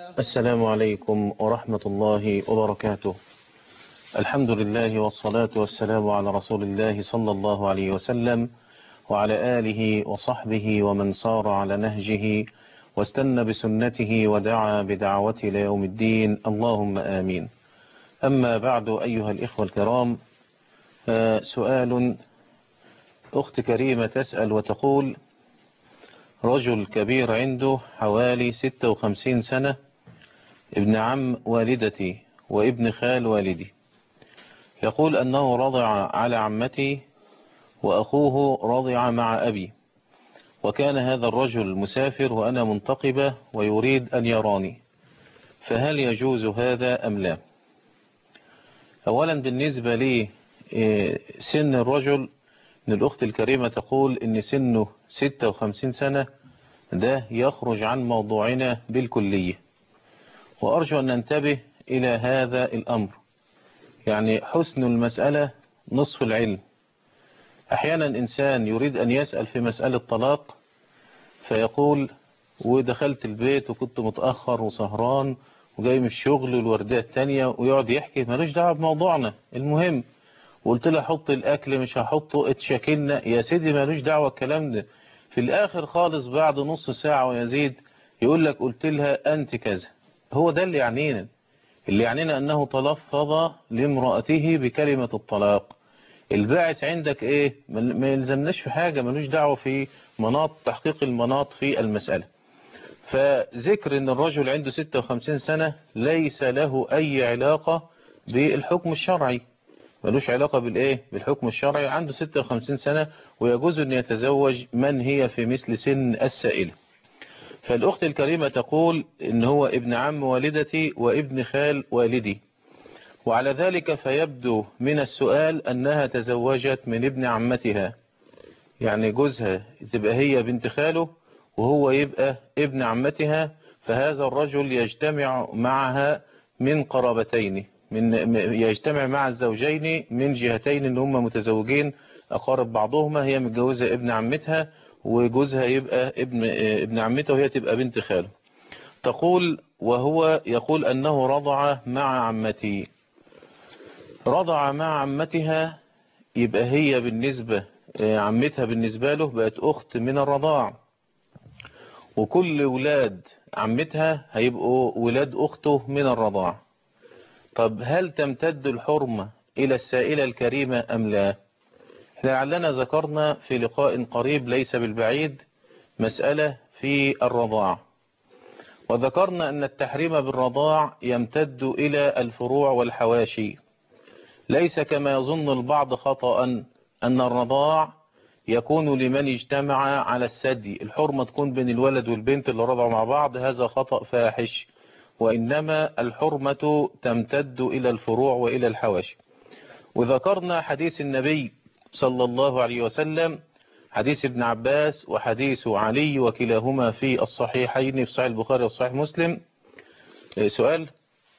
السلام عليكم ورحمة الله وبركاته. الحمد لله والصلاة والسلام على رسول الله صلى الله عليه وسلم وعلى آله وصحبه ومن صار على نهجه واستنى بسنته ودعا بدعوته إلى يوم الدين، اللهم آمين. أما بعد أيها الإخوة الكرام، سؤال. أخت كريمة تسأل وتقول: رجل كبير عنده حوالي 56 سنة، ابن عم والدتي وابن خال والدي، يقول أنه رضع على عمتي وأخوه رضع مع أبي، وكان هذا الرجل مسافر وأنا منتقبة ويريد أن يراني، فهل يجوز هذا أم لا؟ أولا بالنسبة لي سن الرجل، إن الأخت الكريمة تقول إن سنه 56 سنة، ده يخرج عن موضوعنا بالكلية، وأرجو أن ننتبه إلى هذا الأمر. يعني حسن المسألة نصف العلم. أحيانا إنسان يريد أن يسأل في مسألة طلاق فيقول: ودخلت البيت وكنت متأخر وسهران وجاي من الشغل والوردية التانية، ويقعد يحكي مالوش دعوة بموضوعنا المهم، وقلت له حط الأكل مش هحطه، اتشاكلنا يا سيدي، مالوش دعوة الكلام ده. في الآخر خالص بعد نص ساعة ويزيد يقول لك قلت لها أنت كذا. هو ده اللي يعنينا. اللي يعنينا أنه تلفظ لامرأته بكلمة الطلاق. الباعث عندك إيه؟ ما يلزمناش في حاجة، ملوش دعوة في مناط تحقيق المناط في المسألة. فذكر أن الرجل عنده 56 سنة ليس له أي علاقة بالحكم الشرعي، ملوش علاقة بالإيه؟ بالحكم الشرعي. عنده 56 سنة ويجوز أن يتزوج من هي في مثل سن السائلة. فالأخت الكريمة تقول إن هو ابن عم والدتي وابن خال والدي، وعلى ذلك فيبدو من السؤال أنها تزوجت من ابن عمتها، يعني جوزها تبقى هي بنت خاله وهو يبقى ابن عمتها، فهذا الرجل يجتمع معها من قرابتين، يجتمع مع الزوجين من جهتين ان هم متزوجين أقارب بعضهما، هي متجوزة ابن عمتها وجوزها يبقى ابن عمتها وهي تبقى بنت خاله. تقول وهو يقول أنه رضع مع عمتي. رضع مع عمتها، يبقى هي بالنسبة عمتها بالنسبة له بقت أخت من الرضاع، وكل ولاد عمتها هيبقوا ولاد أخته من الرضاع. طب هل تمتد الحرمة إلى السائلة الكريمة أم لا؟ لعلنا ذكرنا في لقاء قريب ليس بالبعيد مسألة في الرضاع، وذكرنا أن التحريم بالرضاع يمتد إلى الفروع والحواشي، ليس كما يظن البعض خطأ أن الرضاع يكون لمن اجتمع على الثدي، الحرمة تكون بين الولد والبنت اللي رضعوا مع بعض، هذا خطأ فاحش، وإنما الحرمة تمتد إلى الفروع وإلى الحواشي. وذكرنا حديث النبي صلى الله عليه وسلم، حديث ابن عباس وحديث علي، وكلاهما في الصحيحين في صحيح البخاري وصحيح مسلم. سؤال؟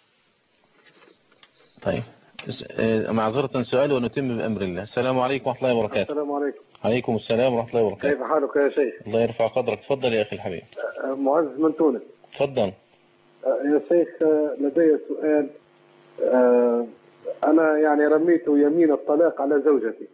طيب معذرة سؤال ونتم بأمر الله. السلام عليكم ورحمة الله وبركاته. السلام عليكم. عليكم السلام ورحمة الله وبركاته. كيف حالك يا شيخ؟ الله يرفع قدرك. تفضل يا أخي الحبيب. معز من تونس. تفضل يا شيخ، لدي سؤال. أنا يعني رميت يمين الطلاق على زوجتي،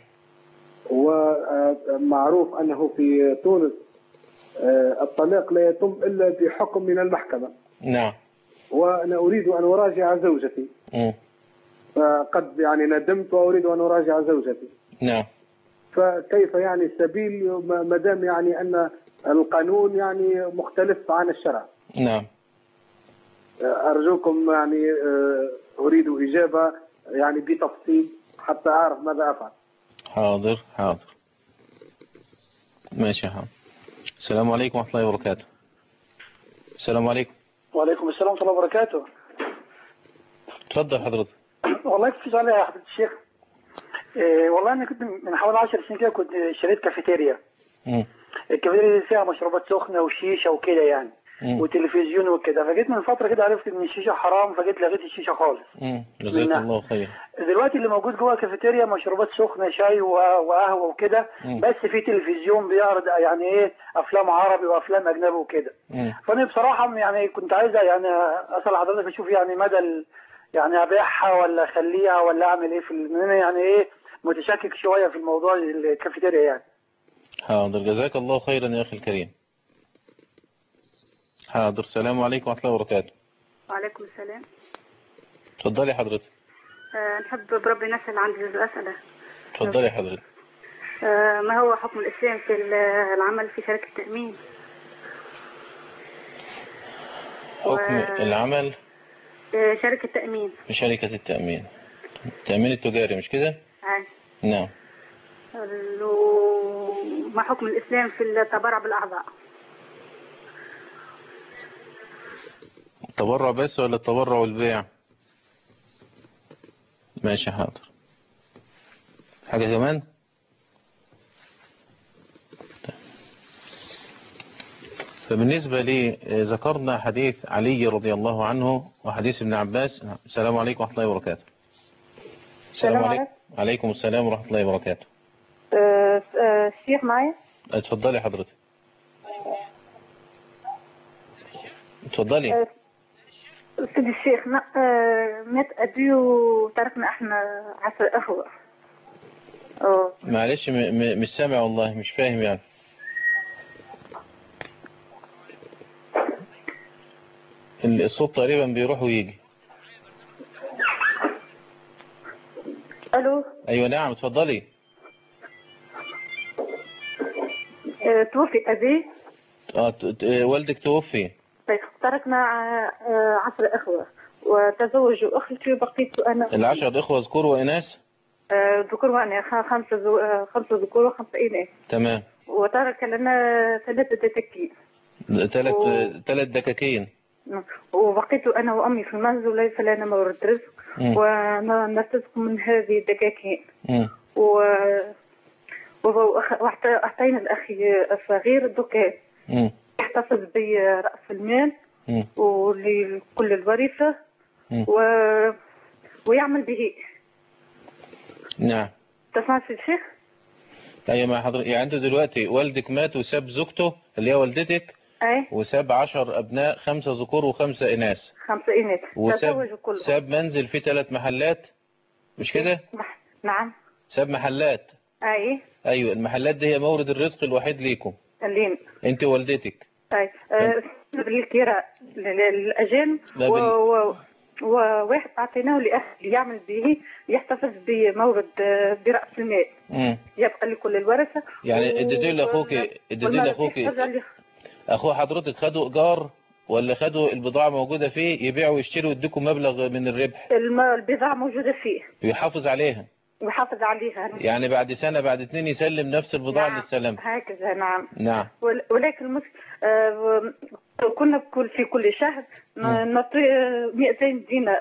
ومعروف أنه في تونس الطلاق لا يتم إلا بحكم من المحكمة. نعم. وأنا أريد أن أراجع زوجتي. فقد يعني ندمت وأريد أن أراجع زوجتي. نعم. فكيف يعني السبيل ما دام يعني أن القانون يعني مختلف عن الشرع؟ نعم. أرجوكم يعني أريد إجابة يعني بتفصيل حتى أعرف ماذا أفعل. حاضر حاضر، ماشي. حاضر. السلام عليكم ورحمة الله وبركاته. السلام عليكم. وعليكم السلام ورحمة الله وبركاته. تفضل حضرتك. والله كنت سؤال يا حضرة الشيخ. والله أنا كنت من حوالي 10 سنين كده كنت شريت كافيتيريا. الكافيتيريا فيها مشروبات سخنة وشيشة وكده يعني. وتلفزيون وكده. فجيت من فتره كده عرفت ان الشيشه حرام، فجيت لغيت الشيشه خالص. جزاك الله خير. دلوقتي اللي موجود جوه الكافيتيريا مشروبات سخنه، شاي وقهوه وكده، بس في تلفزيون بيعرض يعني ايه افلام عربي وافلام اجنبي وكده. فانا بصراحه يعني كنت عايز يعني اسال حضرتك اشوف يعني مدى يعني ابيعها ولا اخليها ولا اعمل ايه انا يعني ايه متشكك شويه في الموضوع الكافيتيريا يعني. حاضر، جزاك الله خيرا يا اخي الكريم. حاضر، السلام عليكم ورحمه الله وبركاته. وعليكم السلام. اتفضلي حضرتك. نحب بربي نسأل عن أسئلة. اتفضلي حضرتك. ما هو حكم الإسلام في العمل في شركة التأمين؟ حكم العمل شركة تأمين. في شركة التأمين، التأمين التجاري مش كده؟ نعم. ما حكم الإسلام في التبرع بالأعضاء؟ التبرع بس ولا التبرع والبيع؟ ماشي حاضر. حاجة كمان؟ فبالنسبة لي ذكرنا حديث علي رضي الله عنه وحديث ابن عباس. السلام عليكم ورحمة الله وبركاته. السلام عليكم. عليكم السلام ورحمة الله وبركاته. الشيخ معايا؟ اتفضلي حضرتك. اتفضلي. سيدي الشيخ، مات أبي وتركنا احنا 10 أخوة. معلش مش سامع والله، مش فاهم يعني. الصوت تقريبا بيروح ويجي. الو. ايوه نعم اتفضلي. توفي أبي. والدك توفي. طيب تركنا 10 أخوة وتزوجوا أختي وبقيت أنا. 10 إخوة ذكور وإناث؟ ذكور وإناث، 5 ذكور و5 إناث. تمام. وترك لنا 3 دكاكين. 3 دكاكين. وبقيت أنا وأمي في المنزل وليس لنا مورد رزق ونرتزق من هذه الدكاكين. وأعطينا الأخي الصغير الدكان يحتفظ برأس المال ولكل الورثة ويعمل به. نعم. تسمع سيد الشيخ؟ أيوة مع حضرتك. يعني أنت دلوقتي والدك مات وساب زوجته اللي هي والدتك وساب 10 أبناء، 5 ذكور و5 إناث. 5 إناث. وساب ساب منزل فيه 3 محلات مش كده؟ نعم. ساب محلات. أيوة المحلات دي هي مورد الرزق الوحيد ليكم. أنت والدتك. بالكراء للأجانب وواحد أعطيناه لأخي يعمل به يحتفظ بمورد برأس المال يبقى لكل الورثة. يعني اديتي لأخوك أخو حضرتك خدوا إيجار ولا خدوا البضاعة موجودة فيه يبيعوا ويشتروا ويديكم مبلغ من الربح؟ البضاعة موجودة فيه ويحافظ عليها. يعني بعد سنة بعد 2 يسلم نفس البضاعة اللي استلمها. هكذا. نعم. نعم. ولكن كنا في كل شهر نعطي 200 دينار.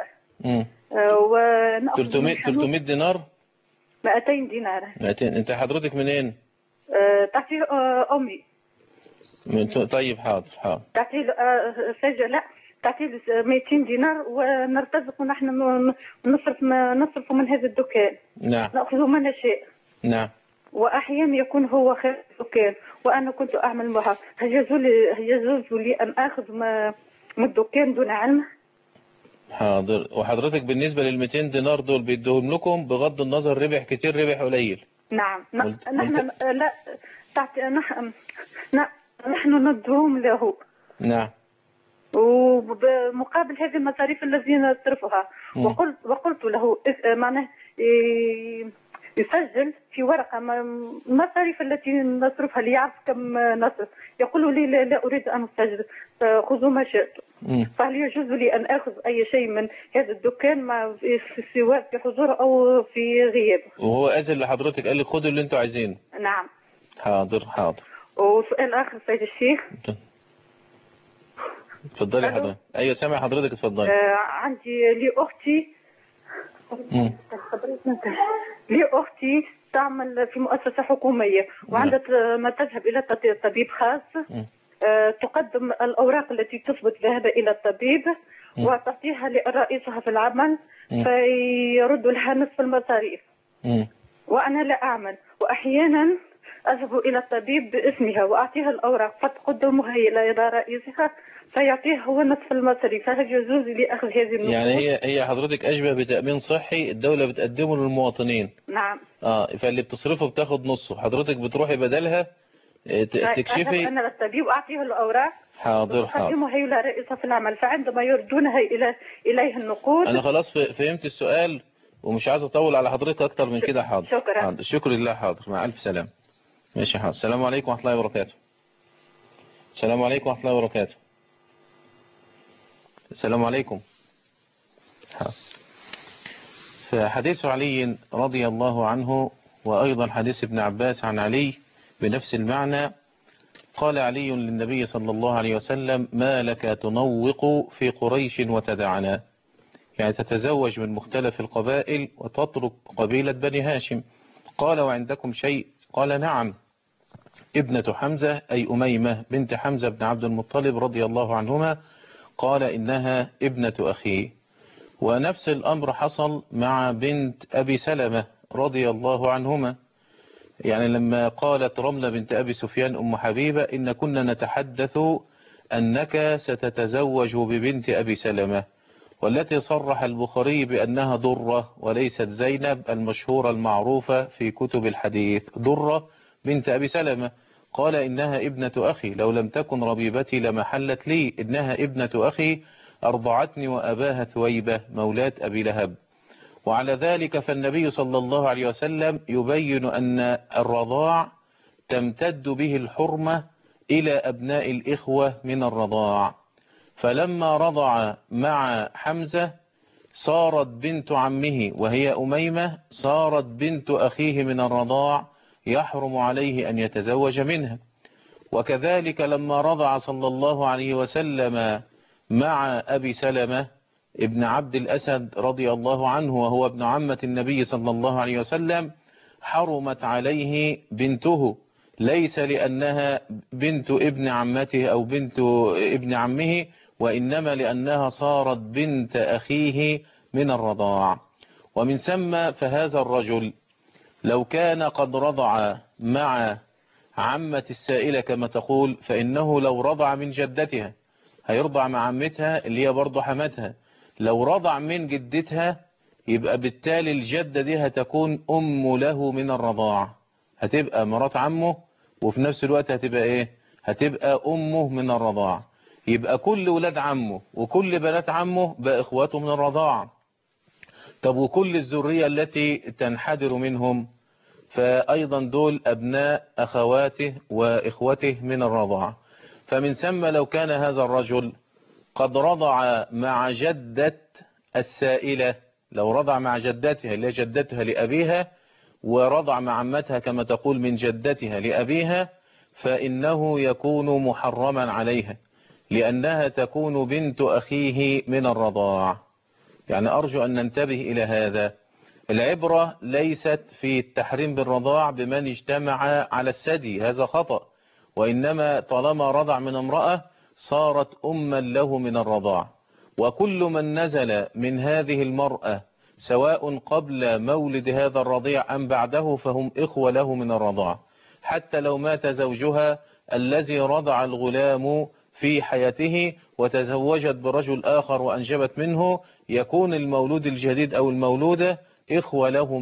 300 دينار؟ 200 دينار. 200. انت حضرتك منين؟ تعطي أمي. طيب حاضر. تعطي لا تعطي 200 دينار ونرتزق ونحن نصرف من هذا الدكان. نعم. نأخذ منه شيء. نعم. وأحيانا يكون هو خير الدكان وأنا كنت أعمل معه. هل يجوز لي أن أخذ من الدكان دون علم؟ حاضر. وحضرتك بالنسبة لل200 دينار دول بيدوهم لكم بغض النظر ربح كتير ربح قليل؟ نعم. نحن لا نحن ندهم له. نعم. وبمقابل هذه المصاريف التي نصرفها. وقلت له معناه يسجل في ورقة المصاريف التي نصرفها ليعرف كم نصرف. يقول لي لا أريد أن أسجل، خذوا ما شئتم. فهل يجوز لي أن أخذ أي شيء من هذا الدكان سواء في حضور أو في غياب؟ وهو أذن لحضرتك قال لك خذوا اللي أنتوا عايزينه؟ نعم. حاضر. وسؤال آخر سيد الشيخ. اتفضلي حضرتك. أيوة سامع حضرتك اتفضلي. عندي لي أختي تعمل في مؤسسة حكومية وعندها ما تذهب إلى طبيب خاص تقدم الأوراق التي تثبت ذهابها إلى الطبيب وتعطيها لرئيسها في العمل فيرد لها نصف المصاريف. وأنا لا أعمل، وأحيانا أذهب إلى الطبيب باسمها وأعطيها الأوراق فتقدمها إلى رئيسها فيعطيه هو نصف المصاريف. فهل يجوز لي أخذ هذه النقود؟ يعني هي حضرتك أشبه بتأمين صحي الدولة بتقدمه للمواطنين. نعم. فاللي بتصرفه بتاخد نصه، حضرتك بتروحي بدلها تكشفي. أنا للطبيب وأعطيه الأوراق. حاضر. وتقدمها إلى رئيسها في العمل، فعندما يردونها إليه النقود. أنا خلاص فهمت السؤال ومش عايز أطول على حضرتك أكتر من كده. حاضر. شكرا. حاضر. شكر لله. حاضر. مع ألف سلام. ماشي. حاضر. السلام عليكم ورحمة الله وبركاته. السلام عليكم ورحمة الله وبركاته. السلام عليكم. فحديث علي رضي الله عنه وأيضا حديث ابن عباس عن علي بنفس المعنى. قال علي للنبي صلى الله عليه وسلم: ما لك تنوق في قريش وتدعنا، يعني تتزوج من مختلف القبائل وتترك قبيلة بني هاشم. قال: وعندكم شيء؟ قال: نعم، ابنة حمزة أي أميمة بنت حمزة بن عبد المطلب رضي الله عنهما. قال: إنها ابنة أخي. ونفس الأمر حصل مع بنت أبي سلمة رضي الله عنهما، يعني لما قالت رملة بنت أبي سفيان أم حبيبة: إن كنا نتحدث أنك ستتزوج ببنت أبي سلمة، والتي صرح البخاري بأنها درة وليست زينب المشهورة المعروفة في كتب الحديث. درة بنت أبي سلمة. قال: إنها ابنة أخي، لو لم تكن ربيبتي لما حلت لي، إنها ابنة أخي أرضعتني وأباها ثويبة مولاة أبي لهب. وعلى ذلك فالنبي صلى الله عليه وسلم يبين أن الرضاع تمتد به الحرمة إلى أبناء الإخوة من الرضاع. فلما رضع مع حمزة صارت بنت عمه وهي أميمة صارت بنت أخيه من الرضاع يحرم عليه أن يتزوج منها. وكذلك لما رضع صلى الله عليه وسلم مع أبي سلمة ابن عبد الأسد رضي الله عنه وهو ابن عمة النبي صلى الله عليه وسلم، حرمت عليه بنته، ليس لأنها بنت ابن عمته أو بنت ابن عمه، وإنما لأنها صارت بنت أخيه من الرضاع. ومن ثم فهذا الرجل لو كان قد رضع مع عمة السائلة كما تقول، فإنه لو رضع من جدتها هيرضع مع عمتها اللي هي برضه حمتها. لو رضع من جدتها يبقى بالتالي الجدة دي هتكون أم له من الرضاع، هتبقى مرات عمه وفي نفس الوقت هتبقى إيه؟ هتبقى أمه من الرضاع. يبقى كل ولاد عمه وكل بنات عمه بقى إخواته من الرضاع. طب وكل الذرية التي تنحدر منهم فأيضا دول أبناء أخواته وإخوته من الرضاع. فمن ثم لو كان هذا الرجل قد رضع مع جدة السائلة، لو رضع مع جدتها اللي جدتها لأبيها ورضع مع عمتها كما تقول من جدتها لأبيها، فإنه يكون محرما عليها لأنها تكون بنت أخيه من الرضاع. يعني أرجو أن ننتبه إلى هذا. العبرة ليست في التحريم بالرضاع بمن اجتمع على الثدي، هذا خطأ، وإنما طالما رضع من امرأة صارت أما له من الرضاع. وكل من نزل من هذه المرأة سواء قبل مولد هذا الرضيع أم بعده فهم إخوة له من الرضاع، حتى لو مات زوجها الذي رضع الغلام في حياته وتزوجت برجل آخر وأنجبت منه، يكون المولود الجديد أو المولودة إخوة له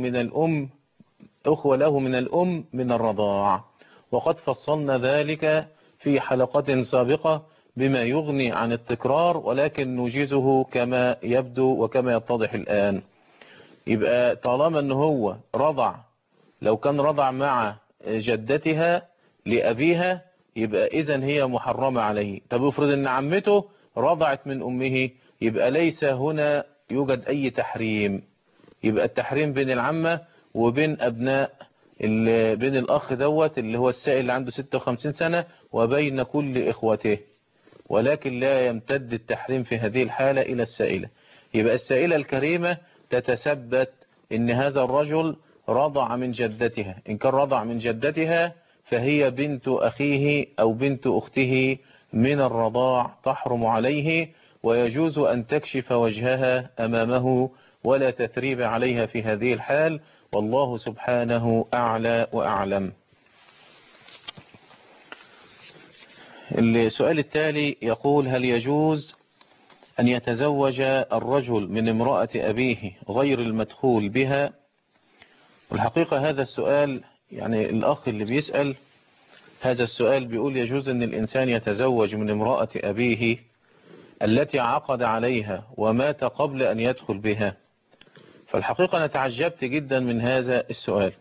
من الأم من الرضاع. وقد فصلنا ذلك في حلقة سابقة بما يغني عن التكرار، ولكن نجيزه كما يبدو وكما يتضح الآن. يبقى طالما أنه هو رضع، لو كان رضع مع جدتها لأبيها يبقى إذن هي محرمة عليه. طب افرض أن عمته رضعت من أمه، يبقى ليس هنا يوجد أي تحريم. يبقى التحريم بين العمة وبين أبناء بين الأخ دوت اللي هو السائل اللي عنده 56 سنة وبين كل إخوته، ولكن لا يمتد التحريم في هذه الحالة إلى السائلة. يبقى السائلة الكريمة تتثبت إن هذا الرجل رضع من جدتها. إن كان رضع من جدتها فهي بنت أخيه أو بنت أخته من الرضاع تحرم عليه، ويجوز أن تكشف وجهها أمامه ولا تثريب عليها في هذه الحال، والله سبحانه أعلى وأعلم. السؤال التالي يقول: هل يجوز أن يتزوج الرجل من امرأة أبيه غير المدخول بها؟ والحقيقة هذا السؤال يعني الأخ اللي بيسأل هذا السؤال بيقول يجوز أن الإنسان يتزوج من امرأة أبيه التي عقد عليها ومات قبل أن يدخل بها. فالحقيقة أنا تعجبت جدا من هذا السؤال،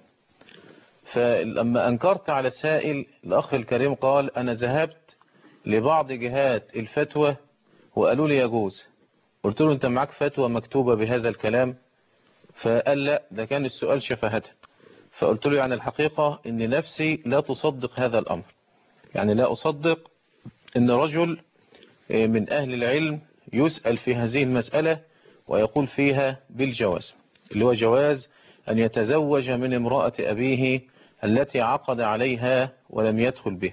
فلما أنكرت على السائل الأخ الكريم قال: أنا ذهبت لبعض جهات الفتوى وقالوا لي يجوز. قلت له: أنت معك فتوى مكتوبة بهذا الكلام؟ فقال: لا، ده كان السؤال شفهة. فقلت له: يعني الحقيقة أن نفسي لا تصدق هذا الأمر، يعني لا أصدق أن رجل من أهل العلم يسأل في هذه المسألة ويقول فيها بالجواز، اللي هو جواز أن يتزوج من امرأة أبيه التي عقد عليها ولم يدخل به.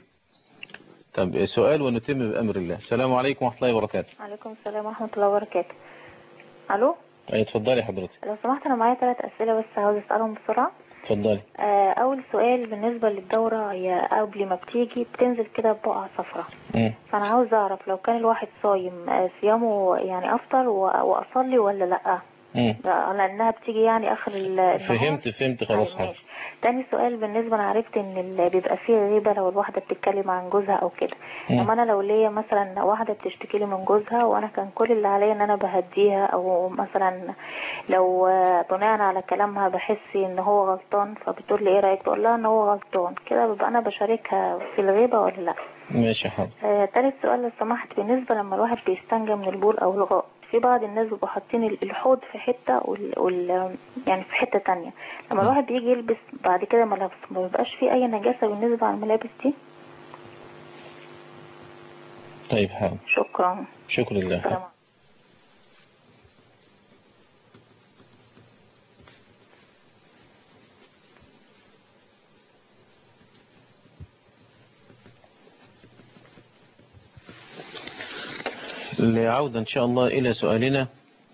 طب سؤال ونتم بأمر الله. السلام عليكم ورحمة الله وبركاته. وعليكم السلام ورحمة الله وبركاته. ألو. اتفضلي حضرتك. لو سمحت أنا معايا 3 أسئلة بس عاوز أسألهم بسرعة. اتفضلي. أول سؤال بالنسبة للدورة، هي قبل ما بتيجي بتنزل كده بقعة صفرة، فأنا عاوز أعرف لو كان الواحد صايم صيامه يعني أفطر وأصلي ولا لأ؟ لأنها بتيجي يعني آخر النهار. فهمت خلاص. ماشي. تاني سؤال، بالنسبة أنا عرفت إن اللي بيبقى فيه غيبة لو الواحدة بتتكلم عن جوزها أو كده، أما أنا لو ليا مثلا واحدة بتشتكي لي من جوزها وأنا كان كل اللي عليا إن أنا بهديها، أو مثلا لو بناء على كلامها بحس إن هو غلطان فبتقول لي إيه رأيك، بقول لها إن هو غلطان، كده ببقى أنا بشاركها في الغيبة ولا لأ؟ ماشي حاضر. تالت سؤال لو سمحت، بالنسبة لما الواحد بيستنجى من البول أو الغائط، في بعض الناس بيبقوا حاطين الحوض في حتة يعني في حتة تانية، لما الواحد بيجي يلبس بعد كده ملابس ما بيبقاش فيه أي نجاسة بالنسبة على الملابس دي؟ طيب حاضر. شكرا لله. لعودة إن شاء الله إلى سؤالنا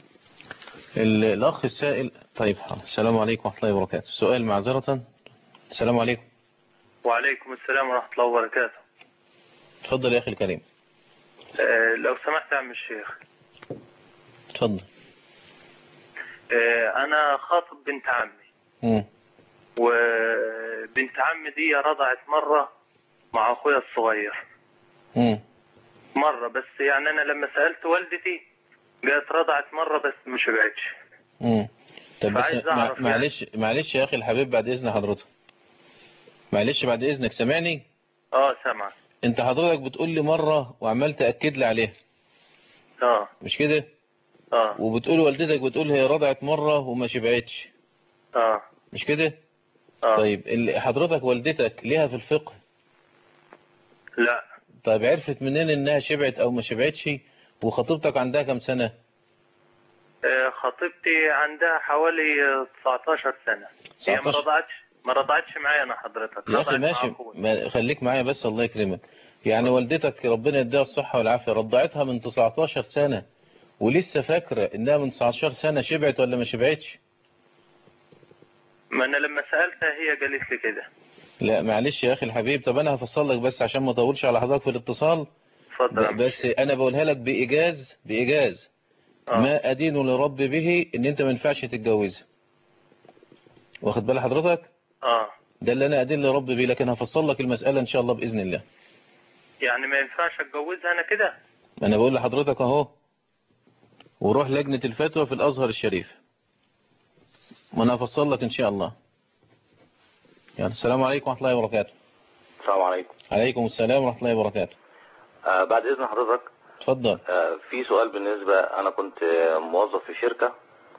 الأخ السائل. طيب السلام عليكم ورحمة الله وبركاته. سؤال معذرة. السلام عليكم. وعليكم السلام ورحمة الله وبركاته. تفضل يا أخي الكريم. لو سمحت يا عم الشيخ. تفضل. أنا خاطب بنت عمي. وبنت عمي دي رضعت مرة مع أخويا الصغير. مرة بس، يعني أنا لما سألت والدتي قالت رضعت مرة بس مش شبعتش. طب بس معلش يا أخي الحبيب، بعد إذن حضرتك، معلش بعد إذنك، سامعني؟ سامع. أنت حضرتك بتقول لي مرة وعمال تأكد لي عليها. مش كده؟ وبتقول والدتك بتقول هي رضعت مرة وما شبعتش. مش كده؟ طيب حضرتك والدتك ليها في الفقه؟ لا. طيب عرفت منين انها شبعت او ما شبعتش؟ وخطيبتك عندها كم سنة؟ خطيبتي عندها حوالي 19 سنة. هي ما رضعتش معايا انا حضرتك. يا اخي ماشي، خليك معايا بس الله يكرمك. يعني والدتك ربنا يديها الصحة والعافية رضعتها من 19 سنة ولسه فاكرة انها من 19 سنة شبعت ولا ما شبعتش؟ ما انا لما سألتها هي قالت لي كده. لا معلش يا اخي الحبيب، طب انا هفصل لك بس عشان ما اطولش على حضرتك في الاتصال. بس انا بقولها لك بايجاز ما ادين لرب به ان انت ما ينفعش تتجوزها. واخد بال حضرتك؟ ده اللي انا ادين لرب به، لكن هفصل لك المسألة ان شاء الله باذن الله. يعني ما ينفعش اتجوزها انا كده؟ انا بقول لحضرتك اهو، وروح لجنة الفتوى في الازهر الشريف، ما انا هفصل لك ان شاء الله. يعني السلام عليكم ورحمة الله وبركاته. السلام عليكم. عليكم السلام ورحمة الله وبركاته. بعد إذن حضرتك. اتفضل. في سؤال بالنسبة، أنا كنت موظف في شركة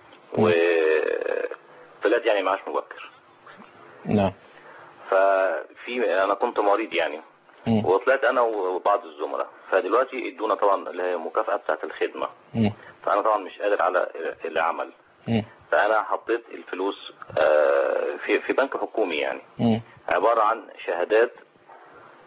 وطلعت يعني معاش مبكر. نعم. أنا كنت مريض يعني. وطلعت أنا وبعض الزملاء، فدلوقتي ادونا طبعا اللي هي المكافأة بتاعة الخدمة. فأنا طبعا مش قادر على العمل. فأنا حطيت الفلوس في بنك حكومي يعني. عبارة عن شهادات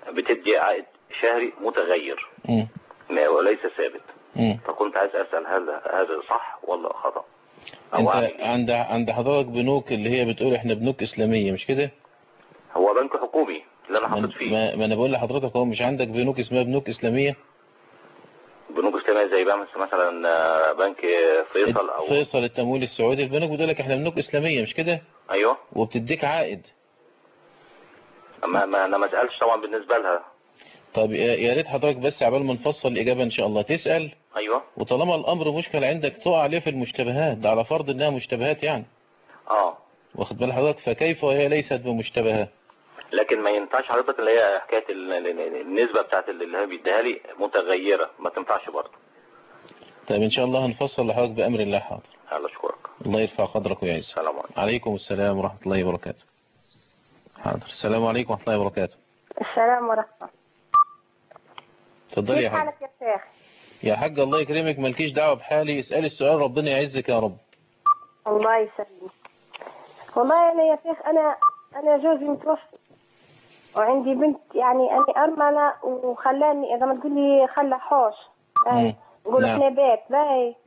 بتدي عائد شهري متغير وليس ثابت. فكنت عايز أسأل هل هذا صح ولا خطأ؟ انت عند حضرتك بنوك اللي هي بتقول احنا بنوك إسلامية مش كده؟ هو بنك حكومي اللي انا حاطط فيه. ما انا بقول لحضرتك هو مش عندك بنوك اسمها بنوك إسلامية؟ بنوك إسلامية زي بقى مثلا بنك فيصل او فيصل التمويل السعودي، البنوك بتقول لك احنا بنوك إسلامية مش كده؟ ايوه. وبتديك عائد. ما انا ما اسالش طبعا بالنسبة لها. طب يا ريت حضرتك بس عبال ما نفصل الإجابة إن شاء الله تسأل. ايوه. وطالما الأمر مشكل عندك تقع عليه في المشتبهات، ده على فرض إنها مشتبهات يعني. واخد بال حضرتك، فكيف وهي ليست بمشتبهات؟ لكن ما ينفعش حضرتك اللي هي حكاية النسبة بتاعت اللي هي بيديها لي متغيرة، ما تنفعش برضه. طيب إن شاء الله هنفصل لحضرتك بأمر الله. حاضر. الله أشكرك. الله يرفع قدرك ويعز. السلام عليكم. عليكم السلام ورحمة الله وبركاته. حاضر. السلام عليكم ورحمة الله وبركاته. السلام ورحمة. اتفضلي يا حاج. كيف حالك يا شيخ؟ يا حاج الله يكرمك، مالكيش دعوة بحالي، اسألي السؤال ربنا يعزك يا رب. الله يسلمك. والله أنا يا شيخ أنا جوزي متوفي وعندي بنت، يعني أنا أرملة وخلاني إذا ما تقول لي خلى حوش نقول إحنا بيت باي.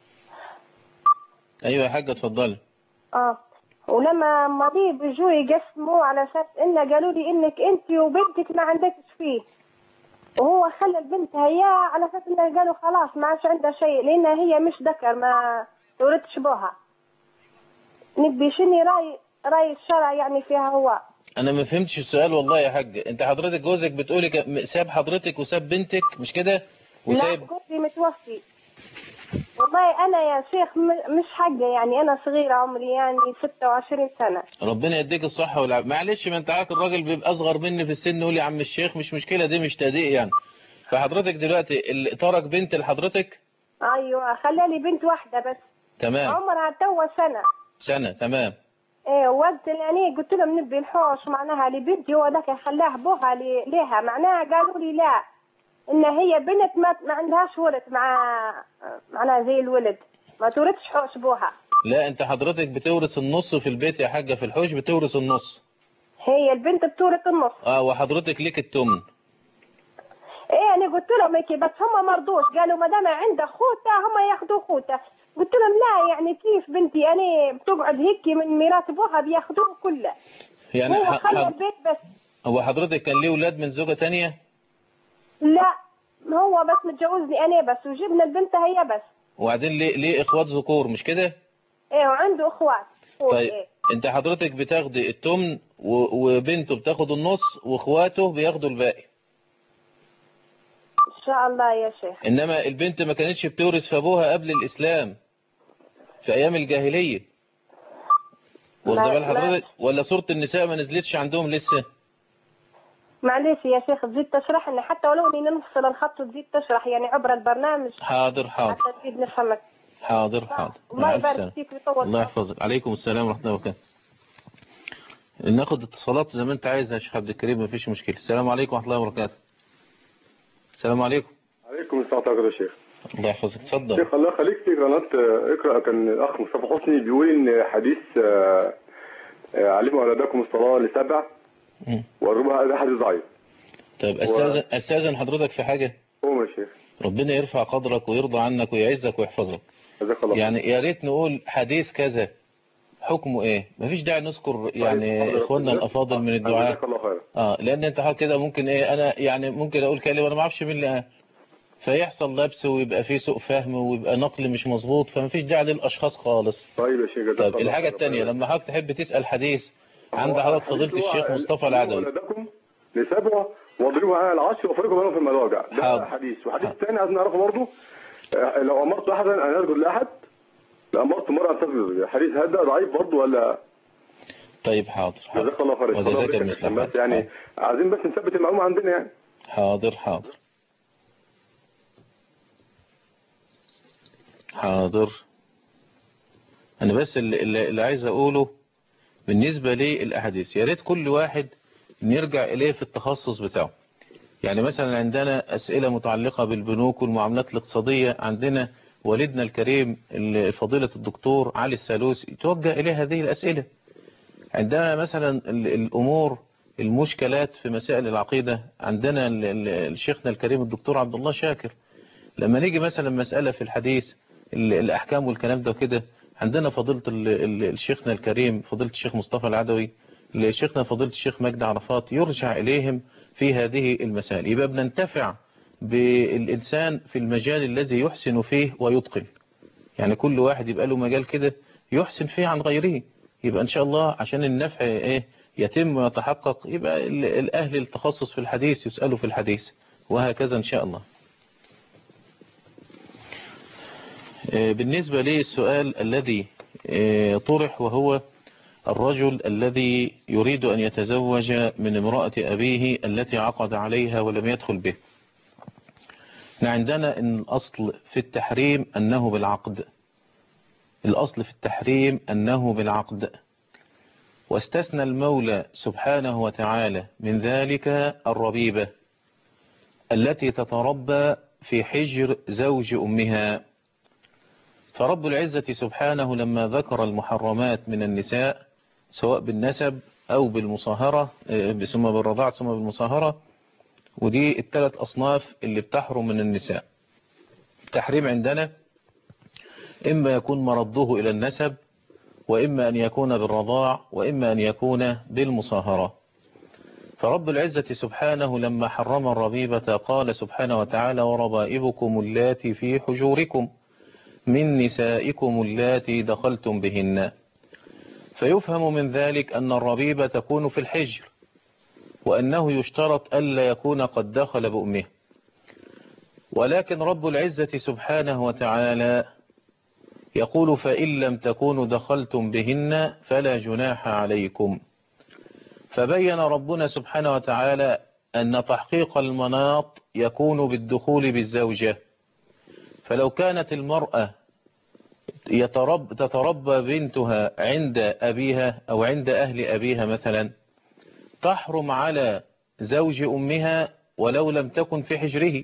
أيوة يا حاجة اتفضلي. ولما مريض بيجوا يقسموا على أساس إنه قالوا لي إنك أنت وبنتك ما عندكش فيه، وهو خلى البنت هي على أساس إنه قالوا خلاص ما عادش عندها شيء لأن هي مش ذكر ما تورثش بوها. نبي شني رأي الشرع يعني فيها هو. أنا ما فهمتش السؤال والله يا حاج. أنت حضرتك جوزك بتقولي ساب حضرتك وساب بنتك مش كده؟ وساب. لا جوزي متوفي. والله أنا يا شيخ مش حاجة، يعني أنا صغيرة عمري يعني 26 سنة. ربنا يديك الصحة والعافية. معلش ما أنت عارف الراجل بيبقى أصغر مني في السن يقول يا عم الشيخ مش مشكلة، دي مش تضييق يعني. فحضرتك دلوقتي اللي ترك بنت لحضرتك؟ أيوة خلالي بنت واحدة بس. تمام. عمرها توا سنة. تمام. إيه وقت يعني قلت لهم نبي الحوش معناها لبنتي، هو ذاك خلاه بوها ليها، معناها قالوا لي لا إن هي بنت ما عندهاش ولد معناها زي الولد ما تورثش حوش بوها. لا أنت حضرتك بتورث النص في البيت يا حاجة، في الحوش بتورث النص. هي البنت بتورث النص. وحضرتك ليك التمن. ايه انا قلت لهم هيك بس هم ما رضوش، قالوا ما دام عندها خوته هم ياخذوا خوته. قلت لهم لا يعني كيف بنتي انا بتقعد هيك من ميراث ابوها بياخذوه كله. يعني هو خلى البيت بس. هو حضرتك كان ليه اولاد من زوجة تانية؟ لا هو بس متجوزني انا بس وجبنا البنت هي بس. وبعدين ليه اخوات ذكور مش كده؟ ايه وعنده اخوات. طيب إيه؟ انت حضرتك بتاخدي التمن وبنته بتاخد النص واخواته بياخدوا الباقي. ان شاء الله يا شيخ. انما البنت ما كانتش بتورث في ابوها قبل الاسلام، في ايام الجاهلية. واخد بال حضرتك؟ ولا سورة النساء ما نزلتش عندهم لسه؟ معلش يا شيخ تزيد تشرح لنا حتى ولو اني نفصل الخط وتزيد تشرح يعني عبر البرنامج. حاضر. حتى تزيد نفهمك. حاضر. الله يبارك فيك ويطول. الله يحفظك. عليكم السلام ورحمة الله وبركاته. ناخد اتصالات زي ما انت عايز يا شيخ عبد الكريم، مفيش مشكلة. السلام عليكم ورحمة الله وبركاته. السلام عليكم. عليكم السلام ورحمة الله يا شيخ. الله يحفظك. اتفضل. شيخ الله يخليك، في قناة اقرأ كان الأخ مصطفى حسني بيقول إن حديث علموا أولادكم الصلاة ل7 والربع هذا حديث ضعيف. طيب أستاذن حضرتك في حاجة. قوم يا شيخ. ربنا يرفع قدرك ويرضى عنك ويعزك ويحفظك. جزاك الله. يعني يا ريت نقول حديث كذا حكمه ايه، مفيش داعي نذكر يعني اخواننا الافاضل من الدعاء. جزاك الله خير. لان انت حاجه كده ممكن ايه، انا يعني ممكن اقول كلمه انا ما اعرفش مين اللي فيحصل لبس ويبقى فيه سوء فهم ويبقى نقل مش مظبوط، فمفيش داعي للاشخاص خالص. طيب يا شيخ جزاك الله. طيب الحاجه الثانيه لما حضرتك تحب تسال حديث عند حضرتك فضيله الشيخ مصطفى العدوي ل7 واضربوا على العشر وفرقوا بينهم في المضاجع، ده حديث. وحديث ثاني عايزين نعرفه برضه، لو امرت احدا ان يسجد لاحد لامرت مره ان تسجد، حديث هذا ضعيف برضه ولا؟ طيب حاضر. جزاك الله خير. وجزاك المثل. بس يعني عايزين بس نثبت المعلومه عندنا يعني. حاضر. انا بس اللي عايز اقوله بالنسبه للاحاديث، يا ريت كل واحد نرجع اليه في التخصص بتاعه. يعني مثلا عندنا اسئله متعلقه بالبنوك والمعاملات الاقتصاديه، عندنا والدنا الكريم فضيله الدكتور علي السالوسي توجه اليه هذه الاسئله. عندنا مثلا الامور المشكلات في مسائل العقيدة عندنا شيخنا الكريم الدكتور عبد الله شاكر. لما نيجي مثلا مسألة في الحديث الأحكام والكلام ده وكده، عندنا فضيلة الشيخنا الكريم فضيلة الشيخ مصطفى العدوي، شيخنا فضيلة الشيخ مجدي عرفات، يرجع إليهم في هذه المسائل. يبقى بننتفع بالإنسان في المجال الذي يحسن فيه ويتقن، يعني كل واحد يبقى له مجال كده يحسن فيه عن غيره، يبقى إن شاء الله عشان النفع يتم ويتحقق يبقى الأهل التخصص في الحديث يسألوا في الحديث، وهكذا إن شاء الله. بالنسبة للسؤال الذي طرح، وهو الرجل الذي يريد أن يتزوج من امرأة أبيه التي عقد عليها ولم يدخل به. عندنا إن الأصل في التحريم أنه بالعقد، الأصل في التحريم أنه بالعقد، واستثنى المولى سبحانه وتعالى من ذلك الربيبة التي تتربى في حجر زوج أمها. فرب العزة سبحانه لما ذكر المحرمات من النساء سواء بالنسب أو بالمصاهرة ثم بالرضاع ثم بالمصاهرة، ودي الثلاث أصناف اللي بتحرم من النساء. التحريم عندنا إما يكون مرده إلى النسب، وإما أن يكون بالرضاع، وإما أن يكون بالمصاهرة. فرب العزة سبحانه لما حرم الربيبة قال سبحانه وتعالى: وربائبكم اللاتي في حجوركم من نسائكم اللاتي دخلتم بهن. فيفهم من ذلك أن الربيبة تكون في الحجر، وأنه يشترط ألا يكون قد دخل بأمه. ولكن رب العزة سبحانه وتعالى يقول: فإن لم تكونوا دخلتم بهن فلا جناح عليكم. فبين ربنا سبحانه وتعالى أن تحقيق المناط يكون بالدخول بالزوجة. فلو كانت المرأة تتربى بنتها عند أبيها أو عند أهل أبيها مثلا، تحرم على زوج أمها ولو لم تكن في حجره،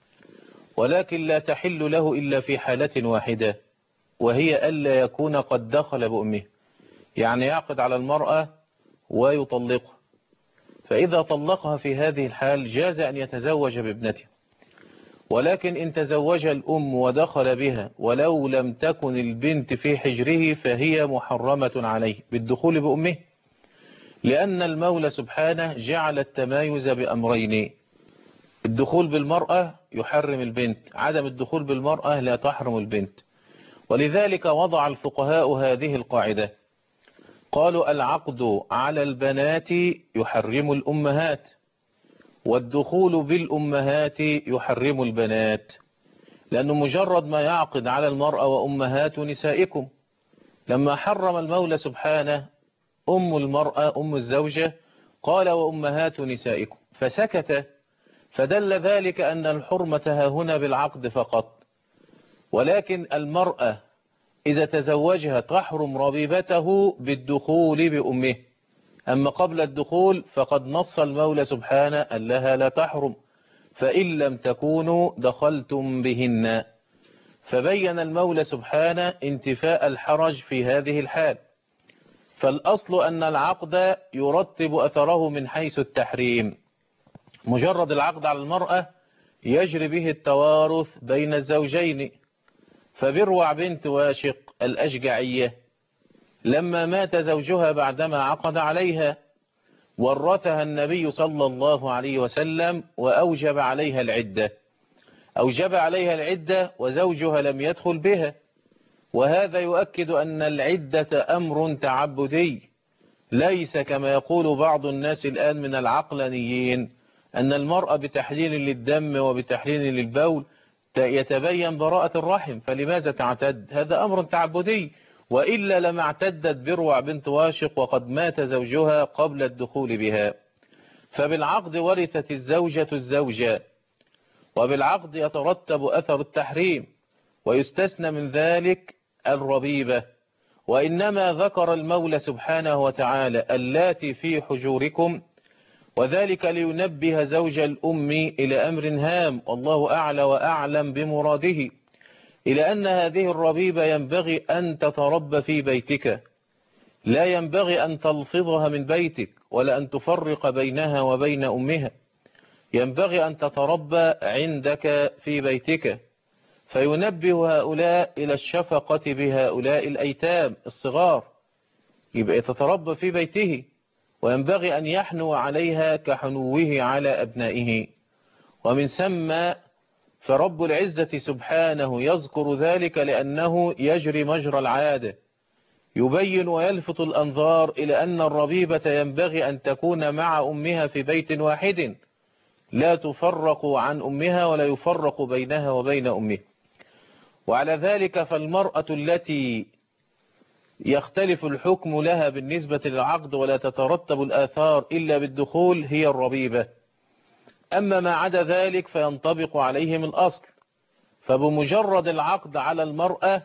ولكن لا تحل له إلا في حالة واحدة، وهي ألا يكون قد دخل بأمه، يعني يعقد على المرأة ويطلقها. فإذا طلقها في هذه الحال جاز أن يتزوج بابنته. ولكن إن تزوج الأم ودخل بها ولو لم تكن البنت في حجره فهي محرمة عليه بالدخول بأمه، لأن المولى سبحانه جعل التمايز بأمرين: الدخول بالمرأة يحرم البنت، عدم الدخول بالمرأة لا تحرم البنت. ولذلك وضع الفقهاء هذه القاعدة، قالوا: العقد على البنات يحرم الأمهات، والدخول بالأمهات يحرم البنات، لأنه مجرد ما يعقد على المرأة وأمهات نسائكم. لما حرم المولى سبحانه أم المرأة أم الزوجة قال: وأمهات نسائكم، فسكت، فدل ذلك أن الحرمة هنا بالعقد فقط. ولكن المرأة إذا تزوجها تحرم ربيبته بالدخول بأمه، أما قبل الدخول فقد نص المولى سبحانه أن لها لا تحرم: فإن لم تكونوا دخلتم بهن. فبين المولى سبحانه انتفاء الحرج في هذه الحال. فالأصل أن العقد يرتب أثره من حيث التحريم. مجرد العقد على المرأة يجري به التوارث بين الزوجين. فبروع بنت واشق الأشجعية لما مات زوجها بعدما عقد عليها ورثها النبي صلى الله عليه وسلم وأوجب عليها العدة، أوجب عليها العدة وزوجها لم يدخل بها. وهذا يؤكد أن العدة أمر تعبدي، ليس كما يقول بعض الناس الآن من العقلانيين أن المرأة بتحليل للدم وبتحليل للبول يتبين براءة الرحم فلماذا تعتد. هذا أمر تعبدي، وإلا لما اعتدت بروع بنت واشق وقد مات زوجها قبل الدخول بها. فبالعقد ورثت الزوجة الزوجة، وبالعقد يترتب أثر التحريم، ويستثنى من ذلك الربيبة. وإنما ذكر المولى سبحانه وتعالى اللاتي في حجوركم، وذلك لينبه زوج الأم إلى أمر هام والله أعلى وأعلم بمراده، إلى أن هذه الربيبة ينبغي أن تتربى في بيتك، لا ينبغي أن تلفظها من بيتك ولا أن تفرق بينها وبين أمها، ينبغي أن تتربى عندك في بيتك. فينبه هؤلاء إلى الشفقة بهؤلاء الأيتام الصغار، يبقى تتربى في بيته، وينبغي أن يحنو عليها كحنوه على أبنائه. ومن ثم فرب العزة سبحانه يذكر ذلك لأنه يجري مجرى العادة، يبين ويلفت الأنظار إلى أن الربيبة ينبغي أن تكون مع أمها في بيت واحد، لا تفرق عن أمها ولا يفرق بينها وبين أمها. وعلى ذلك فالمرأة التي يختلف الحكم لها بالنسبة للعقد ولا تترتب الآثار إلا بالدخول هي الربيبة. أما ما عدا ذلك فينطبق عليهم الأصل، فبمجرد العقد على المرأة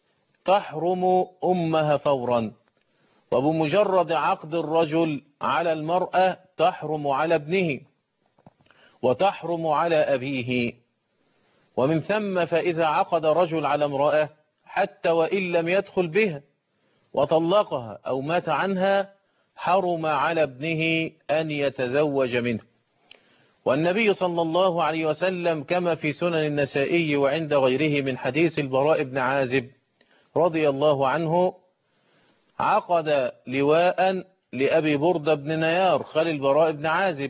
تحرم أمها فورا، وبمجرد عقد الرجل على المرأة تحرم على ابنه وتحرم على أبيه. ومن ثم فإذا عقد رجل على امرأة حتى وإن لم يدخل بها وطلقها أو مات عنها حرم على ابنه أن يتزوج منه. والنبي صلى الله عليه وسلم كما في سنن النسائي وعند غيره من حديث البراء بن عازب رضي الله عنه عقد لواء لأبي بردة بن نيار خال البراء بن عازب،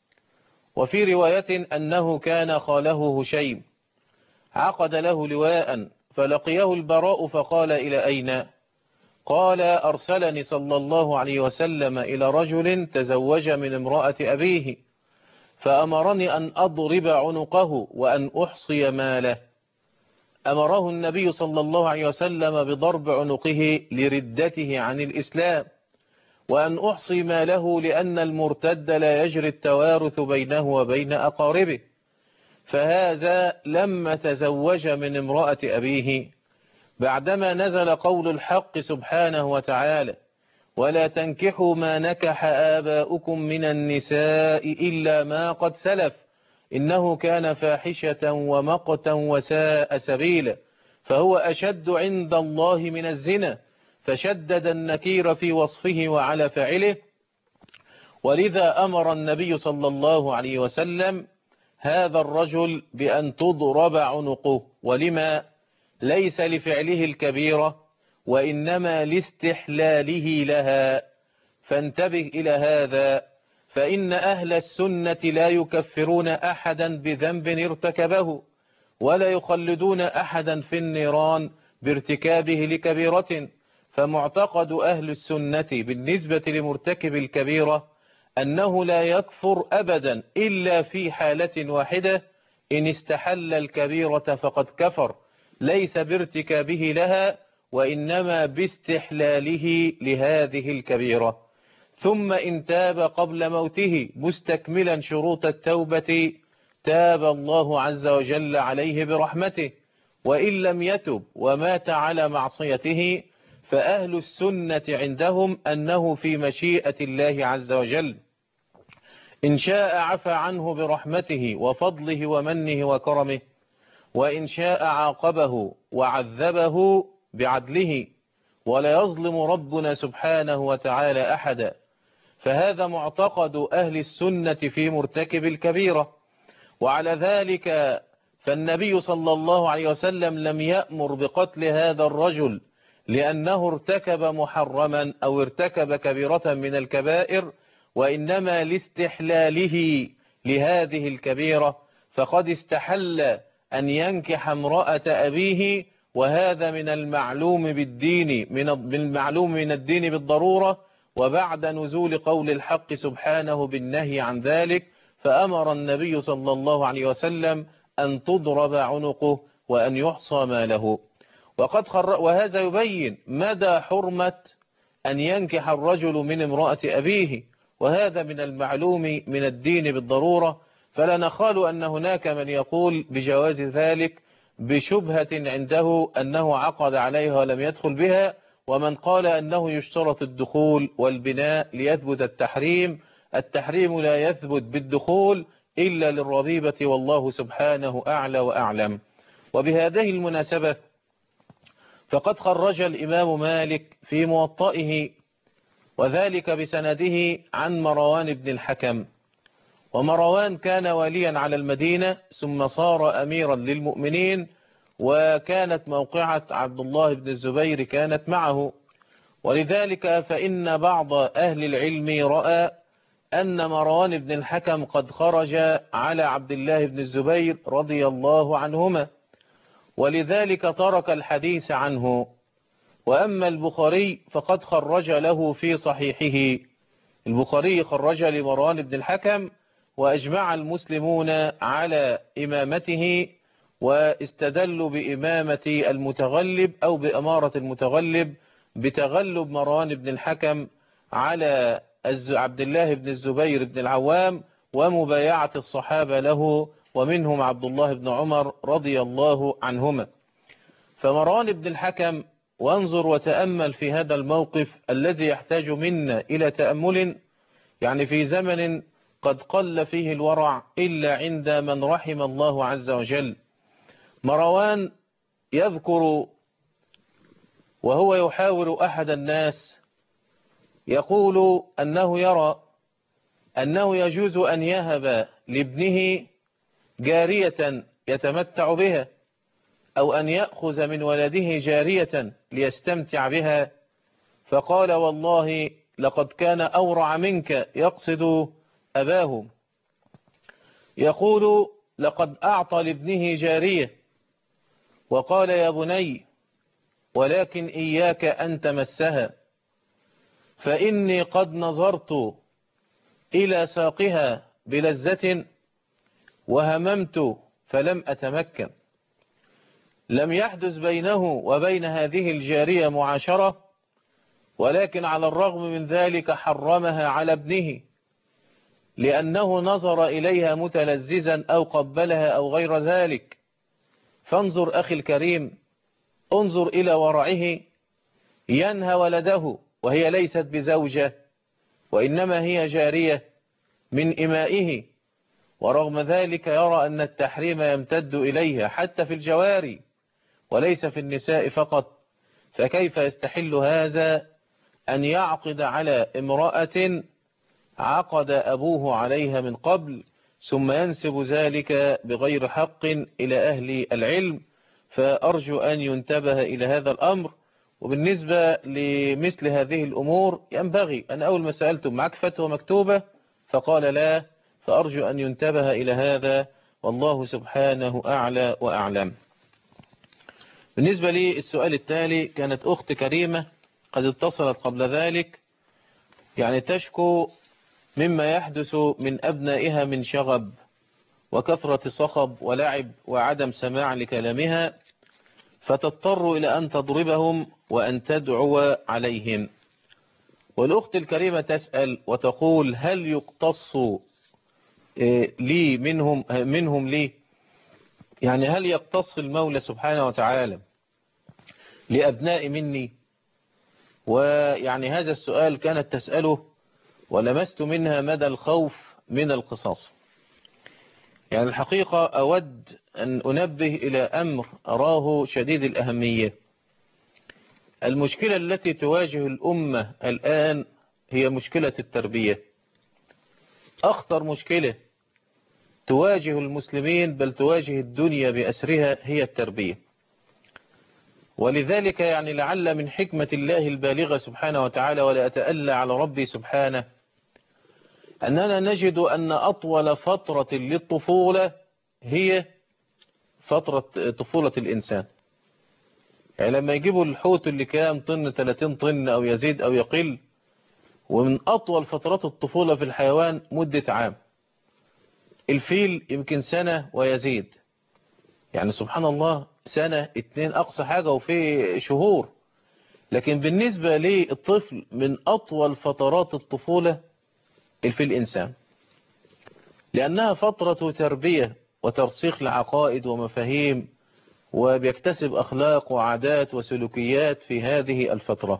وفي رواية أنه كان خاله هشيم، عقد له لواء فلقيه البراء فقال إلى أين؟ قال أرسلني صلى الله عليه وسلم إلى رجل تزوج من امرأة أبيه فأمرني أن أضرب عنقه وأن أحصي ماله. أمره النبي صلى الله عليه وسلم بضرب عنقه لردته عن الإسلام، وأن أحصي ماله لأن المرتد لا يجري التوارث بينه وبين أقاربه. فهذا لما تزوج من امرأة أبيه بعدما نزل قول الحق سبحانه وتعالى ولا تنكحوا ما نكح آباؤكم من النساء إلا ما قد سلف إنه كان فاحشة ومقتا وساء سبيلا، فهو أشد عند الله من الزنا، فشدد النكير في وصفه وعلى فاعله. ولذا أمر النبي صلى الله عليه وسلم هذا الرجل بأن تضرب عنقه. ولما؟ ليس لفعله الكبيرة وإنما لاستحلاله لها. فانتبه إلى هذا، فإن أهل السنة لا يكفرون أحدا بذنب ارتكبه ولا يخلدون أحدا في النيران بارتكابه لكبيرة. فمعتقد أهل السنة بالنسبة لمرتكب الكبيرة أنه لا يكفر أبدا إلا في حالة واحدة، إن استحل الكبيرة فقد كفر، ليس بارتكابه لها وإنما باستحلاله لهذه الكبيرة. ثم إن تاب قبل موته مستكملا شروط التوبة تاب الله عز وجل عليه برحمته. وإن لم يتب ومات على معصيته فأهل السنة عندهم أنه في مشيئة الله عز وجل، إن شاء عفى عنه برحمته وفضله ومنه وكرمه، وإن شاء عاقبه وعذبه بعدله، ولا يظلم ربنا سبحانه وتعالى أحدا. فهذا معتقد أهل السنة في مرتكب الكبيرة. وعلى ذلك فالنبي صلى الله عليه وسلم لم يأمر بقتل هذا الرجل لأنه ارتكب محرما أو ارتكب كبيرة من الكبائر، وإنما لاستحلاله لهذه الكبيرة، فقد استحل أن ينكح امرأة أبيه، وهذا من المعلوم بالدين من الدين بالضرورة. وبعد نزول قول الحق سبحانه بالنهي عن ذلك فأمر النبي صلى الله عليه وسلم أن تضرب عنقه وأن يحصى ماله. وهذا يبين مدى حرمة أن ينكح الرجل من امرأة أبيه، وهذا من المعلوم من الدين بالضرورة. فلا نخال أن هناك من يقول بجواز ذلك بشبهة عنده أنه عقد عليها ولم يدخل بها، ومن قال أنه يشترط الدخول والبناء ليثبت التحريم. التحريم لا يثبت بالدخول إلا للربيبة، والله سبحانه أعلى وأعلم. وبهذه المناسبة فقد خرج الإمام مالك في موطئه وذلك بسنده عن مروان بن الحكم. ومروان كان واليا على المدينة ثم صار أميرا للمؤمنين، وكانت موقعة عبد الله بن الزبير كانت معه. ولذلك فإن بعض أهل العلم رأى أن مروان بن الحكم قد خرج على عبد الله بن الزبير رضي الله عنهما، ولذلك ترك الحديث عنه. وأما البخاري فقد خرج له في صحيحه، البخاري خرج لمروان بن الحكم، وأجمع المسلمون على إمامته، واستدلوا بإمامة المتغلب أو بأمارة المتغلب بتغلب مروان بن الحكم على عبد الله بن الزبير بن العوام ومبايعة الصحابة له، ومنهم عبد الله بن عمر رضي الله عنهما. فمروان بن الحكم، وانظر وتأمل في هذا الموقف الذي يحتاج منا إلى تأمل، يعني في زمن قد قل فيه الورع إلا عند من رحم الله عز وجل. مروان يذكر وهو يحاور أحد الناس يقول أنه يرى أنه يجوز أن يهب لابنه جارية يتمتع بها، أو أن يأخذ من ولده جارية ليستمتع بها. فقال: والله لقد كان أورع منك، يقصد أباه. يقول: لقد أعطى لابنه جارية وقال: يا بني، ولكن إياك أن تمسها، فإني قد نظرت إلى ساقها بلذة وهممت فلم أتمكن. لم يحدث بينه وبين هذه الجارية معاشرة، ولكن على الرغم من ذلك حرمها على ابنه، لأنه نظر إليها متلذذا أو قبلها أو غير ذلك. فانظر أخي الكريم، انظر إلى ورعه، ينهى ولده وهي ليست بزوجة، وإنما هي جارية من إمائه، ورغم ذلك يرى أن التحريم يمتد إليها حتى في الجواري وليس في النساء فقط. فكيف يستحل هذا أن يعقد على امرأة عقد أبوه عليها من قبل، ثم ينسب ذلك بغير حق إلى أهل العلم؟ فأرجو أن ينتبه إلى هذا الأمر. وبالنسبة لمثل هذه الأمور ينبغي أن أول ما سألتم معك فتوى مكتوبة فقال لا، فأرجو أن ينتبه إلى هذا، والله سبحانه أعلى وأعلم. بالنسبة لي السؤال التالي، كانت أخت كريمة قد اتصلت قبل ذلك، يعني تشكو مما يحدث من أبنائها من شغب وكثرة صخب ولعب وعدم سماع لكلامها، فتضطر إلى أن تضربهم وأن تدعو عليهم. والأخت الكريمة تسأل وتقول: هل يقتص لي منهم لي؟ يعني هل يقتص المولى سبحانه وتعالى لأبناء مني؟ ويعني هذا السؤال كانت تسأله، ولمست منها مدى الخوف من القصاص. يعني الحقيقة أود أن أنبه إلى أمر أراه شديد الأهمية. المشكلة التي تواجه الأمة الآن هي مشكلة التربية، أخطر مشكلة تواجه المسلمين بل تواجه الدنيا بأسرها هي التربية. ولذلك يعني لعل من حكمة الله البالغة سبحانه وتعالى، ولا أتألى على ربي سبحانه، أننا نجد أن أطول فترة للطفولة هي فترة طفولة الإنسان. يعني لما يجيبوا الحوت اللي كام طن 30 طن أو يزيد أو يقل، ومن أطول فترات الطفولة في الحيوان مدة عام. الفيل يمكن سنة ويزيد، يعني سبحان الله سنة 2 أقصى حاجة وفي شهور. لكن بالنسبة للطفل من أطول فترات الطفولة في الإنسان، لأنها فترة تربية وترسيخ لعقائد ومفاهيم، وبيكتسب أخلاق وعادات وسلوكيات في هذه الفترة.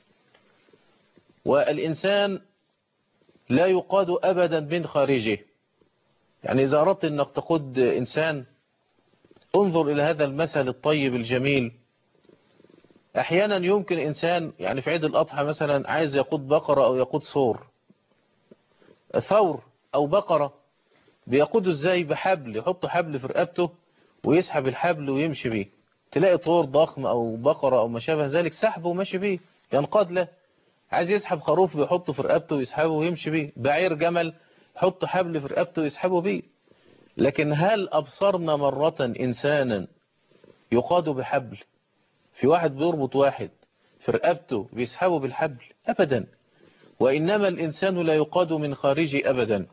والإنسان لا يقاد أبدا من خارجه. يعني إذا أردت أنك تقود إنسان، انظر إلى هذا المثل الطيب الجميل أحيانا يمكن إنسان يعني في عيد الأضحى مثلا عايز يقود بقرة أو يقود ثور أو بقرة، بيقوده إزاي؟ بحبل، يحط حبل في رقبته ويسحب الحبل ويمشي بيه. تلاقي طور ضخم أو بقرة أو ما شابه ذلك سحبه وماشي بيه ينقاد له. عايز يسحب خروف بيحطه في رقبته ويسحبه ويمشي بيه. بعير جمل يحط حبل في رقبته ويسحبه بيه. لكن هل أبصرنا مرة إنسانا يقاد بحبل؟ في واحد بيربط واحد في رقبته بيسحبه بالحبل؟ أبدا. وإنما الإنسان لا يقاد من خارجه أبدا،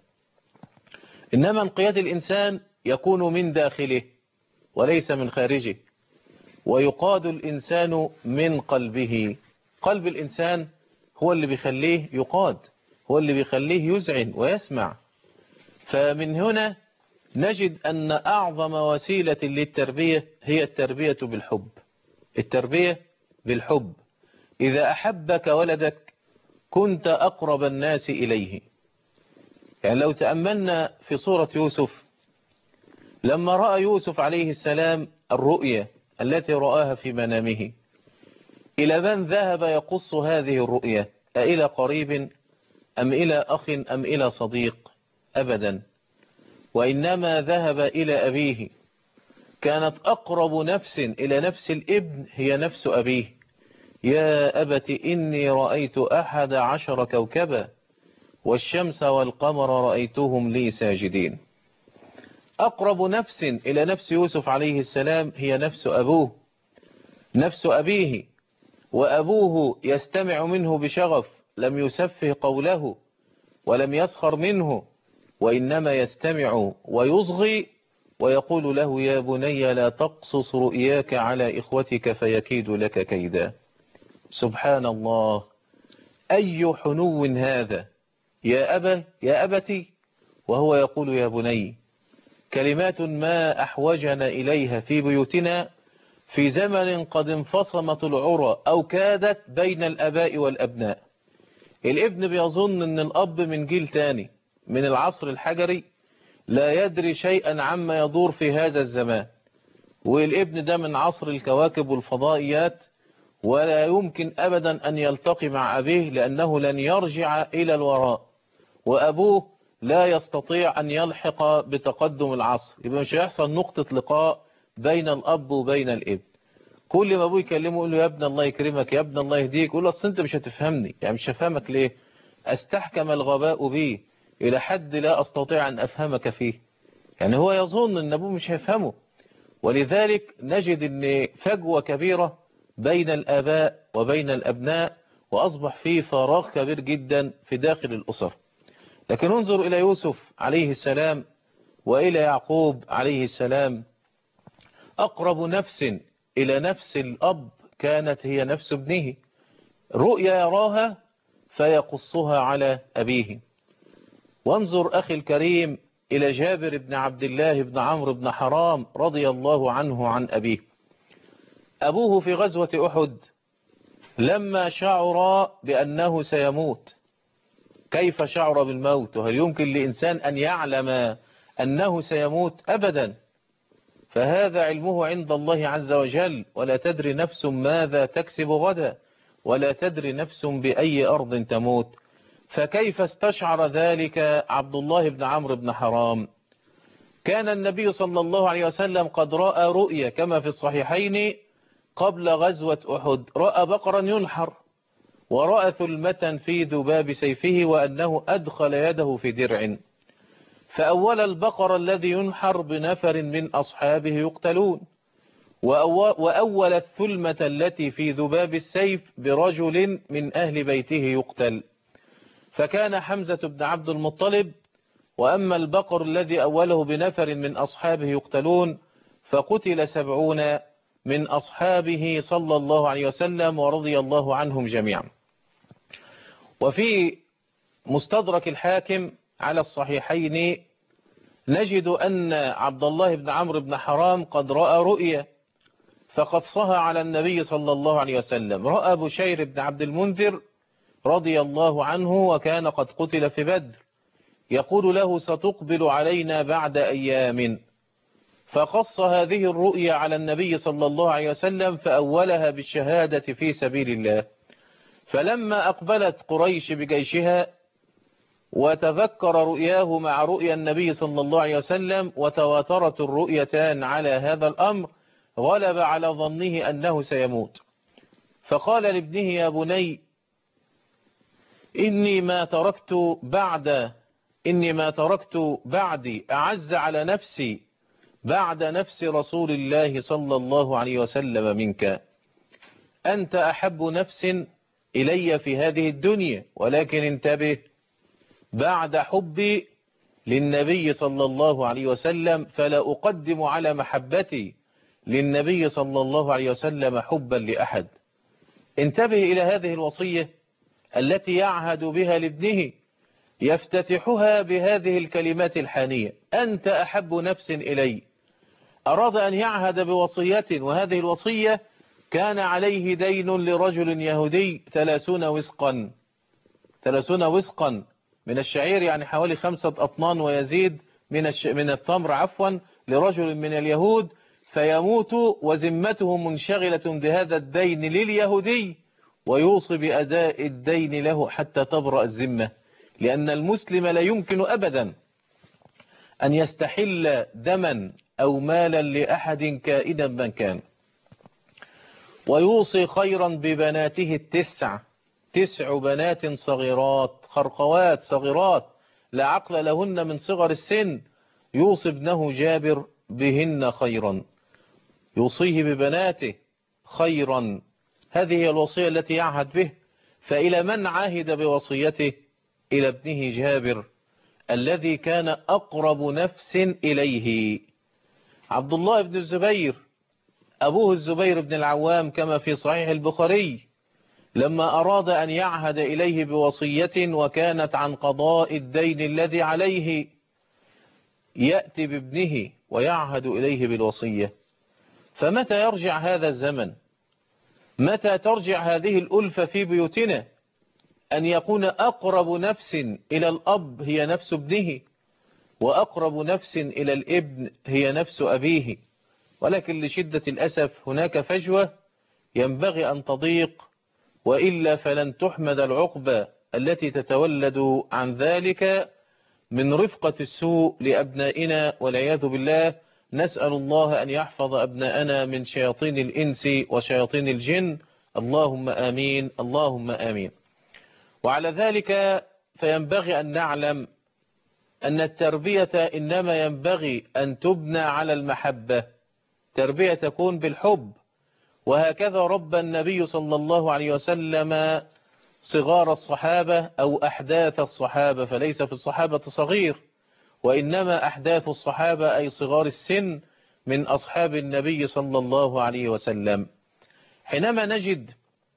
إنما انقياد الإنسان يكون من داخله وليس من خارجه. ويقاد الإنسان من قلبه. قلب الإنسان هو اللي بيخليه يقاد، هو اللي بيخليه يزعن ويسمع. فمن هنا نجد أن أعظم وسيلة للتربية هي التربية بالحب. التربية بالحب. إذا أحبك ولدك كنت أقرب الناس إليه. يعني لو تأملنا في سورة يوسف، لما رأى يوسف عليه السلام الرؤيا التي رآها في منامه، إلى من ذهب يقص هذه الرؤيا؟ أإلى قريب أم إلى أخ أم إلى صديق؟ أبدا، وإنما ذهب إلى أبيه. كانت أقرب نفس إلى نفس الابن هي نفس أبيه. يا أبت إني رأيت 11 كوكبا والشمس والقمر رأيتهم لي ساجدين. أقرب نفس إلى نفس يوسف عليه السلام هي نفس أبوه، نفس أبيه. وأبوه يستمع منه بشغف، لم يسفه قوله ولم يسخر منه، وإنما يستمع ويصغي ويقول له يا بني لا تقصص رؤياك على إخوتك فيكيد لك كيدا. سبحان الله، أي حنو هذا! يا أبتي، وهو يقول يا بني. كلمات ما أحوجنا إليها في بيوتنا في زمن قد انفصمت العرى أو كادت بين الأباء والأبناء. الابن بيظن أن الأب من جيل تاني من العصر الحجري لا يدري شيئا عما يدور في هذا الزمان، والابن ده من عصر الكواكب والفضائيات، ولا يمكن أبدا أن يلتقي مع أبيه لأنه لن يرجع إلى الوراء، وأبوه لا يستطيع أن يلحق بتقدم العصر. يبقى مش هيحصل نقطة لقاء بين الأب وبين الابن. كل ما أبوه يكلمه يقول له يا ابن الله يكرمك، يا ابن الله يهديك، يقول له أصل أنت مش هتفهمني. يعني مش هفهمك ليه؟ استحكم الغباء بي إلى حد لا أستطيع أن أفهمك فيه. يعني هو يظن أن أبوه مش هيفهمه. ولذلك نجد أن فجوة كبيرة بين الآباء وبين الأبناء، وأصبح فيه فراغ كبير جدا في داخل الأسر. لكن انظر إلى يوسف عليه السلام وإلى يعقوب عليه السلام، أقرب نفس إلى نفس الأب كانت هي نفس ابنه. رؤيا يراها فيقصها على أبيه. وانظر أخي الكريم إلى جابر بن عبد الله بن عمرو بن حرام رضي الله عنه عن أبيه. أبوه في غزوة أحد لما شعر بأنه سيموت. كيف شعر بالموت؟ وهل يمكن لإنسان أن يعلم أنه سيموت؟ أبدا. فهذا علمه عند الله عز وجل. ولا تدري نفس ماذا تكسب غدا، ولا تدري نفس بأي أرض تموت. فكيف استشعر ذلك عبد الله بن عمرو بن حرام؟ كان النبي صلى الله عليه وسلم قد رأى رؤيا كما في الصحيحين قبل غزوة أحد. رأى بقرا ينحر، ورأى ثلمة في ذباب سيفه وأنه أدخل يده في درع. فأول البقر الذي ينحر بنفر من أصحابه يقتلون، وأول الثلمة التي في ذباب السيف برجل من أهل بيته يقتل. فكان حمزة بن عبد المطلب. وأما البقر الذي أوله بنفر من أصحابه يقتلون فقتل 70 من أصحابه صلى الله عليه وسلم ورضي الله عنهم جميعا. وفي مستدرك الحاكم على الصحيحين نجد أن عبد الله بن عمرو بن حرام قد رأى رؤيا فقصها على النبي صلى الله عليه وسلم. رأى بشير بن عبد المنذر رضي الله عنه وكان قد قتل في بدر، يقول له ستقبل علينا بعد أيام. فقص هذه الرؤيا على النبي صلى الله عليه وسلم فأولها بالشهادة في سبيل الله. فلما أقبلت قريش بجيشها وتذكر رؤياه مع رؤيا النبي صلى الله عليه وسلم وتواترت الرؤيتان على هذا الأمر غلب على ظنه أنه سيموت، فقال لابنه يا بني إني ما تركت بعدي أعز على نفسي بعد نفس رسول الله صلى الله عليه وسلم منك، أنت أحب نفس إلي في هذه الدنيا، ولكن انتبه بعد حبي للنبي صلى الله عليه وسلم فلا أقدم على محبتي للنبي صلى الله عليه وسلم حبا لأحد. انتبه إلى هذه الوصية التي يعهد بها لابنه، يفتتحها بهذه الكلمات الحانية: أنت أحب نفس إلي. أراد أن يعهد بوصية، وهذه الوصية كان عليه دين لرجل يهودي 30 وسقا من الشعير، يعني حوالي 5 أطنان ويزيد من التمر عفوا، لرجل من اليهود، فيموت وذمته منشغلة بهذا الدين لليهودي، ويوصي بأداء الدين له حتى تبرأ الذمة، لأن المسلم لا يمكن أبدا أن يستحل دما أو مالا لأحد كائنا من كان. ويوصي خيرا ببناته 9 بنات صغيرات خرقوات صغيرات لا عقل لهن من صغر السن، يوصي ابنه جابر بهن خيرا، يوصيه ببناته خيرا. هذه هي الوصية التي يعهد به. فإلى من عهد بوصيته؟ إلى ابنه جابر الذي كان أقرب نفس إليه. عبد الله بن الزبير أبوه الزبير بن العوام كما في صحيح البخاري، لما أراد أن يعهد إليه بوصية وكانت عن قضاء الدين الذي عليه، يأتي بابنه ويعهد إليه بالوصية. فمتى يرجع هذا الزمن؟ متى ترجع هذه الألفة في بيوتنا؟ أن يكون أقرب نفس إلى الأب هي نفس ابنه، وأقرب نفس إلى الابن هي نفس أبيه. ولكن لشدة الأسف هناك فجوة ينبغي أن تضيق، وإلا فلن تحمد العقبة التي تتولد عن ذلك من رفقة السوء لأبنائنا والعياذ بالله. نسأل الله أن يحفظ أبناءنا من شياطين الإنس وشياطين الجن، اللهم آمين اللهم آمين. وعلى ذلك فينبغي أن نعلم أن التربية إنما ينبغي أن تبنى على المحبة، تربية تكون بالحب. وهكذا ربى النبي صلى الله عليه وسلم صغار الصحابة أو أحداث الصحابة، فليس في الصحابة صغير، وإنما أحداث الصحابة أي صغار السن من أصحاب النبي صلى الله عليه وسلم. حينما نجد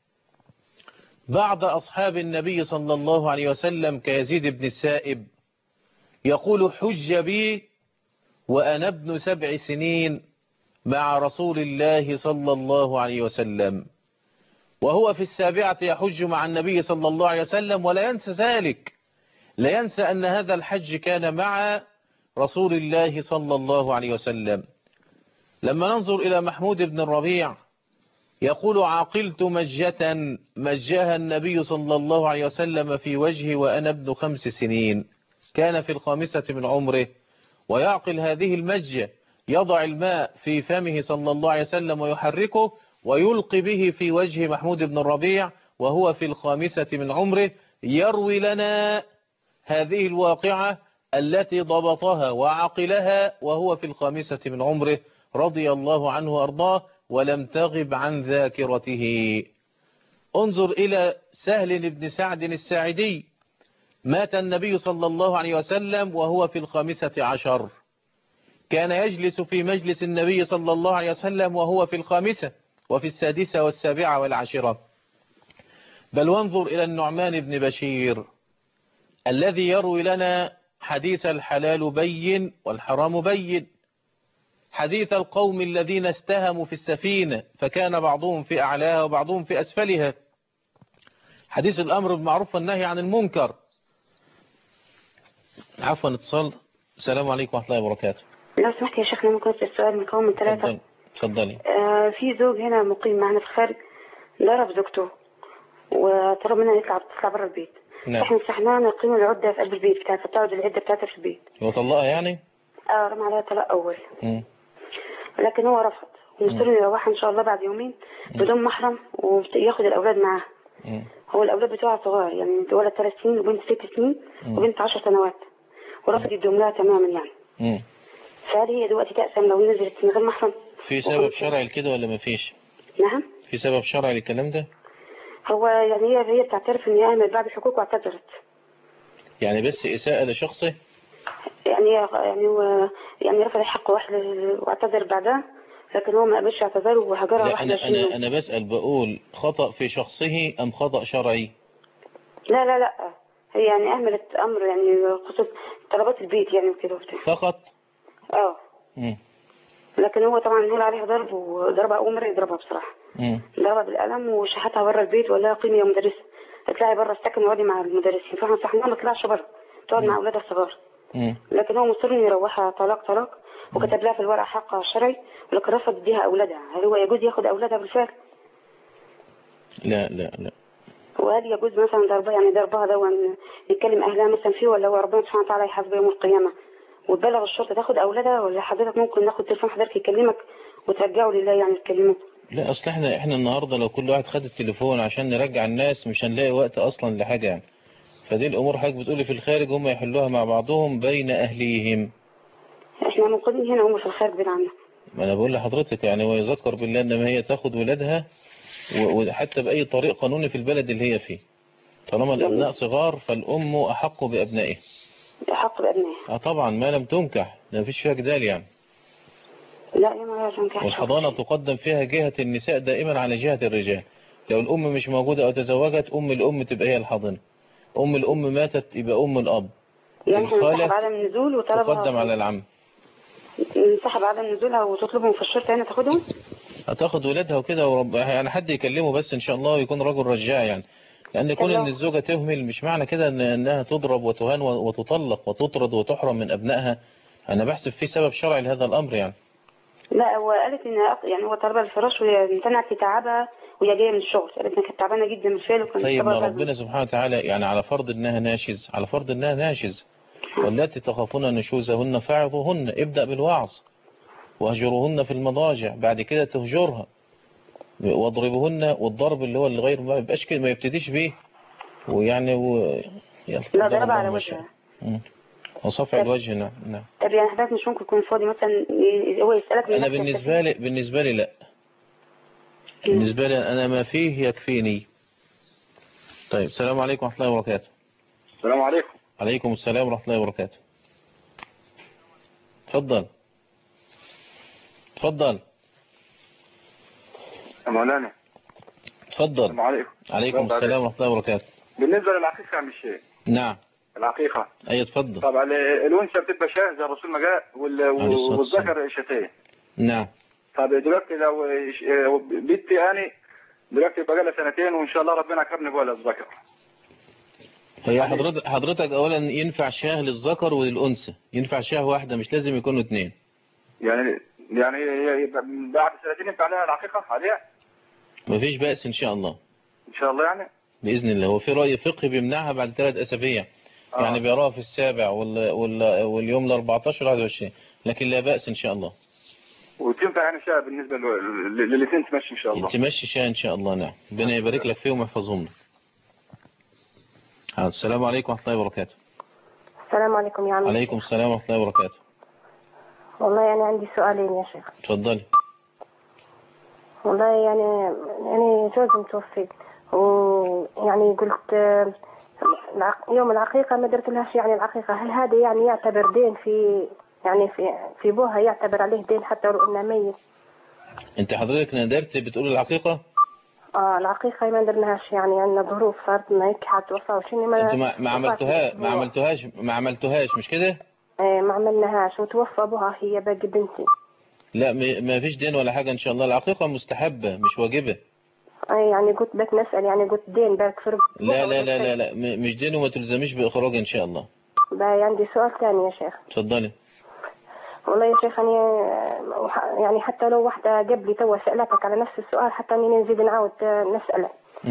بعض أصحاب النبي صلى الله عليه وسلم كيزيد بن السائب يقول: حج بي وأنا ابن 7 سنين مع رسول الله صلى الله عليه وسلم، وهو في 7 يحج مع النبي صلى الله عليه وسلم، ولا ينسى ذلك، لا ينسى أن هذا الحج كان مع رسول الله صلى الله عليه وسلم. لما ننظر إلى محمود بن الربيع يقول: عقلت مجها النبي صلى الله عليه وسلم في وجهي وأنا ابن 5 سنين، كان في 5 من عمره، ويعقل هذه المجة، يضع الماء في فمه صلى الله عليه وسلم ويحركه ويلقي به في وجه محمود بن الربيع وهو في 5 من عمره، يروي لنا هذه الواقعة التي ضبطها وعقلها وهو في 5 من عمره رضي الله عنه وأرضاه، ولم تغب عن ذاكرته. انظر إلى سهل بن سعد الساعدي، مات النبي صلى الله عليه وسلم وهو في 15، كان يجلس في مجلس النبي صلى الله عليه وسلم وهو في 5 وفي 6 و7 و10. بل وانظر إلى النعمان بن بشير الذي يروي لنا حديث الحلال بين والحرام بين، حديث القوم الذين استهموا في السفينة فكان بعضهم في أعلاها وبعضهم في أسفلها، حديث الأمر بالمعروف والنهي عن المنكر. عفوا اتصال. السلام عليكم ورحمة الله وبركاته. لو سمحت يا شيخنا ممكن السؤال مكون من 3. اتفضلي. في زوج هنا مقيم معنا في الخارج ضرب زوجته وطلب منها تطلع برا البيت. نعم. احنا مسحناها نقيم العده في قلب البيت بتاعتها، بتقعد العده بتاعتها في البيت. هو طلقها يعني؟ رمى عليها طلاق اول. لكن هو رفض ومصر يروحها ان شاء الله بعد يومين بدون محرم وياخد الاولاد معاه. هو الاولاد بتوعها صغار يعني ولد 3 سنين وبنت 6 سنين وبنت 10 سنوات ورفض يدوم لها تماما يعني. فهل هي دلوقتي تأسم لو نزلت من غير محرم؟ في سبب شرعي لكده ولا ما فيش؟ نعم. في سبب شرعي للكلام ده؟ هو يعني هي بتعترف ان هي عملت بعض الحقوق واعتذرت. يعني بس إساءة لشخصه؟ يعني رفض حق واحد واعتذر بعدها، لكن هو ما قبلش اعتذاره وهجرها واحدة. أنا بسأل بقول خطأ في شخصه أم خطأ شرعي؟ لا هي يعني أهملت أمر يعني خصوص طلبات البيت يعني وكده وبتاع. فقط؟ لكن هو طبعا نقول عليها ضرب وضربها أول مرة يضربها بصراحة. ضربها بالقلم وشحتها بره البيت ولا قيمة يا مدرسة اطلعي بره السكن وقعدي مع المدرسين، فاحنا صحناها ما تطلعش بره تقعد مع أولادها الصغار. لكن هو مصر انه يروحها طلاق وكتب لها في الورقة حقها الشرعي ولكن رفض يديها أولادها. هل هو يجوز ياخد أولادها بالفعل؟ لا. وهل يجوز مثلا ضربها ده يتكلم أهلها مثلا فيه ولا هو ربنا سبحانه وتعالى يحاسبه يوم القيامة وتبلغ الشرطة تاخد أولادها ولا حضرتك ممكن ناخد تليفون حضرتك يكلمك وترجعه لله يعني تكلمه؟ لا أصل احنا النهاردة لو كل واحد خد التليفون عشان نرجع الناس مش هنلاقي وقت أصلا لحاجة يعني. فدي الأمور حضرتك بتقولي في الخارج هم يحلوها مع بعضهم بين أهليهم. احنا موجودين هنا هم في الخارج بين عنا. ما أنا بقول لحضرتك يعني ويذكر بالله إنما هي تاخد ولادها وحتى بأي طريق قانوني في البلد اللي هي فيه. طالما الأبناء صغار فالأم أحق بأبنائه. أحق بأبنائه. طبعا ما لم تنكح ده مفيش فيها جدال يعني. لا ما تنكح. والحضانة تقدم فيها جهة النساء دائما على جهة الرجال. لو الأم مش موجودة أو تزوجت الأم تبقى هي الحاضنة. الأم ماتت يبقى الأب. يعني نسحب عدم النزول وطلبها تقدم على العم. نسحب عدم نزولها وتطلبهم في الشرطة هنا تاخدهم؟ هتاخد ولادها وكده يعني حد يكلمه بس إن شاء الله يكون رجل رجاع يعني. لأن يكون إن الزوجة تهمل مش معنى كده إنها تضرب وتهان وتطلق وتطرد وتحرم من أبنائها. أنا بحسب في سبب شرعي لهذا الأمر يعني. لا هو قالت إن يعني هو طلبها الفراش وهي امتنعت في تعبها وهي جايه من الشغل، قالت إنها كانت تعبانة جدا من الفعل وكانت. طيب ما ربنا سبحانه وتعالى يعني على فرض إنها ناشز والتي تخافون نشوزهن فاعظوهن. ابدأ بالوعظ واهجروهن في المضاجع بعد كده تهجرها واضربوهن. والضرب اللي هو الغير ما يبقاش كده ما يبتديش بيه ويعني لا ضرب على وجهها وصفع الوجه. نعم. طب يعني حضرتك مش ممكن يكون فاضي مثلا هو يسألك؟ أنا بالنسبة لي لا. بالنسبة لي أنا ما فيه يكفيني. طيب السلام عليكم ورحمة الله وبركاته. السلام عليكم. عليكم السلام ورحمة الله وبركاته. تفضل مولانا. تفضل. السلام عليكم. عليكم السلام ورحمة الله وبركاته. بالنسبة للعقيقة يا عم الشيخ. نعم. العقيقة. أيوة تفضل. طبعا الأنثى بتبقى شاه زي الرسول ما جاء والذكر شتين. نعم. طب دلوقتي لو بنتي يعني دلوقتي بقى لها 2 سنين وإن شاء الله ربنا أكرمني بولد ذكر. هي حضرتك أولا ينفع شاه للذكر وللأنثى، ينفع شاه واحدة مش لازم يكونوا 2. يعني بعد 2 سنين ينفع لها العقيقة عليها؟ مفيش بأس إن شاء الله. إن شاء الله يعني. بإذن الله. هو في رأي فقهي بيمنعها بعد 3 أسابيع. يعني بيراها في 7 واليوم 14 21 لكن لا بأس إن شاء الله. وتنفع يعني شاه بالنسبة للاثنين تمشي إن شاء الله. تمشي شاه إن شاء الله. نعم. ربنا يبارك لك فيهم ويحفظهم لك. السلام عليكم ورحمة الله وبركاته. السلام عليكم يا عمي. عليكم السلام ورحمة الله وبركاته. والله يعني عندي سؤالين يا شيخ. تفضلي. والله يعني جوزي متوفي ويعني قلت يوم العقيقة ما درت لهاش يعني العقيقة. هل هذا يعني يعتبر دين في بوها يعتبر عليه دين حتى لو انه ميت؟ انت حضرتك ندرت بتقول العقيقة؟ العقيقة ما درناهاش يعني عندنا ظروف صارت ما هيك حتوفى وشنو انت ما عملتوهاش مش كده؟ ايه ما عملناهاش وتوفى ابوها هي باقي بنتي. لا ما فيش دين ولا حاجة ان شاء الله. العقيقة مستحبة مش واجبة. يعني قلت بك نسأل يعني قلت دين بارك فرق. لا مش دين وما تلزميش بإخراج ان شاء الله. باي عندي سؤال ثاني يا شيخ. تفضلي. والله يا شيخ يعني حتى لو واحدة قبلي توا سألتك على نفس السؤال حتى اني نزيد نعاود نسأله.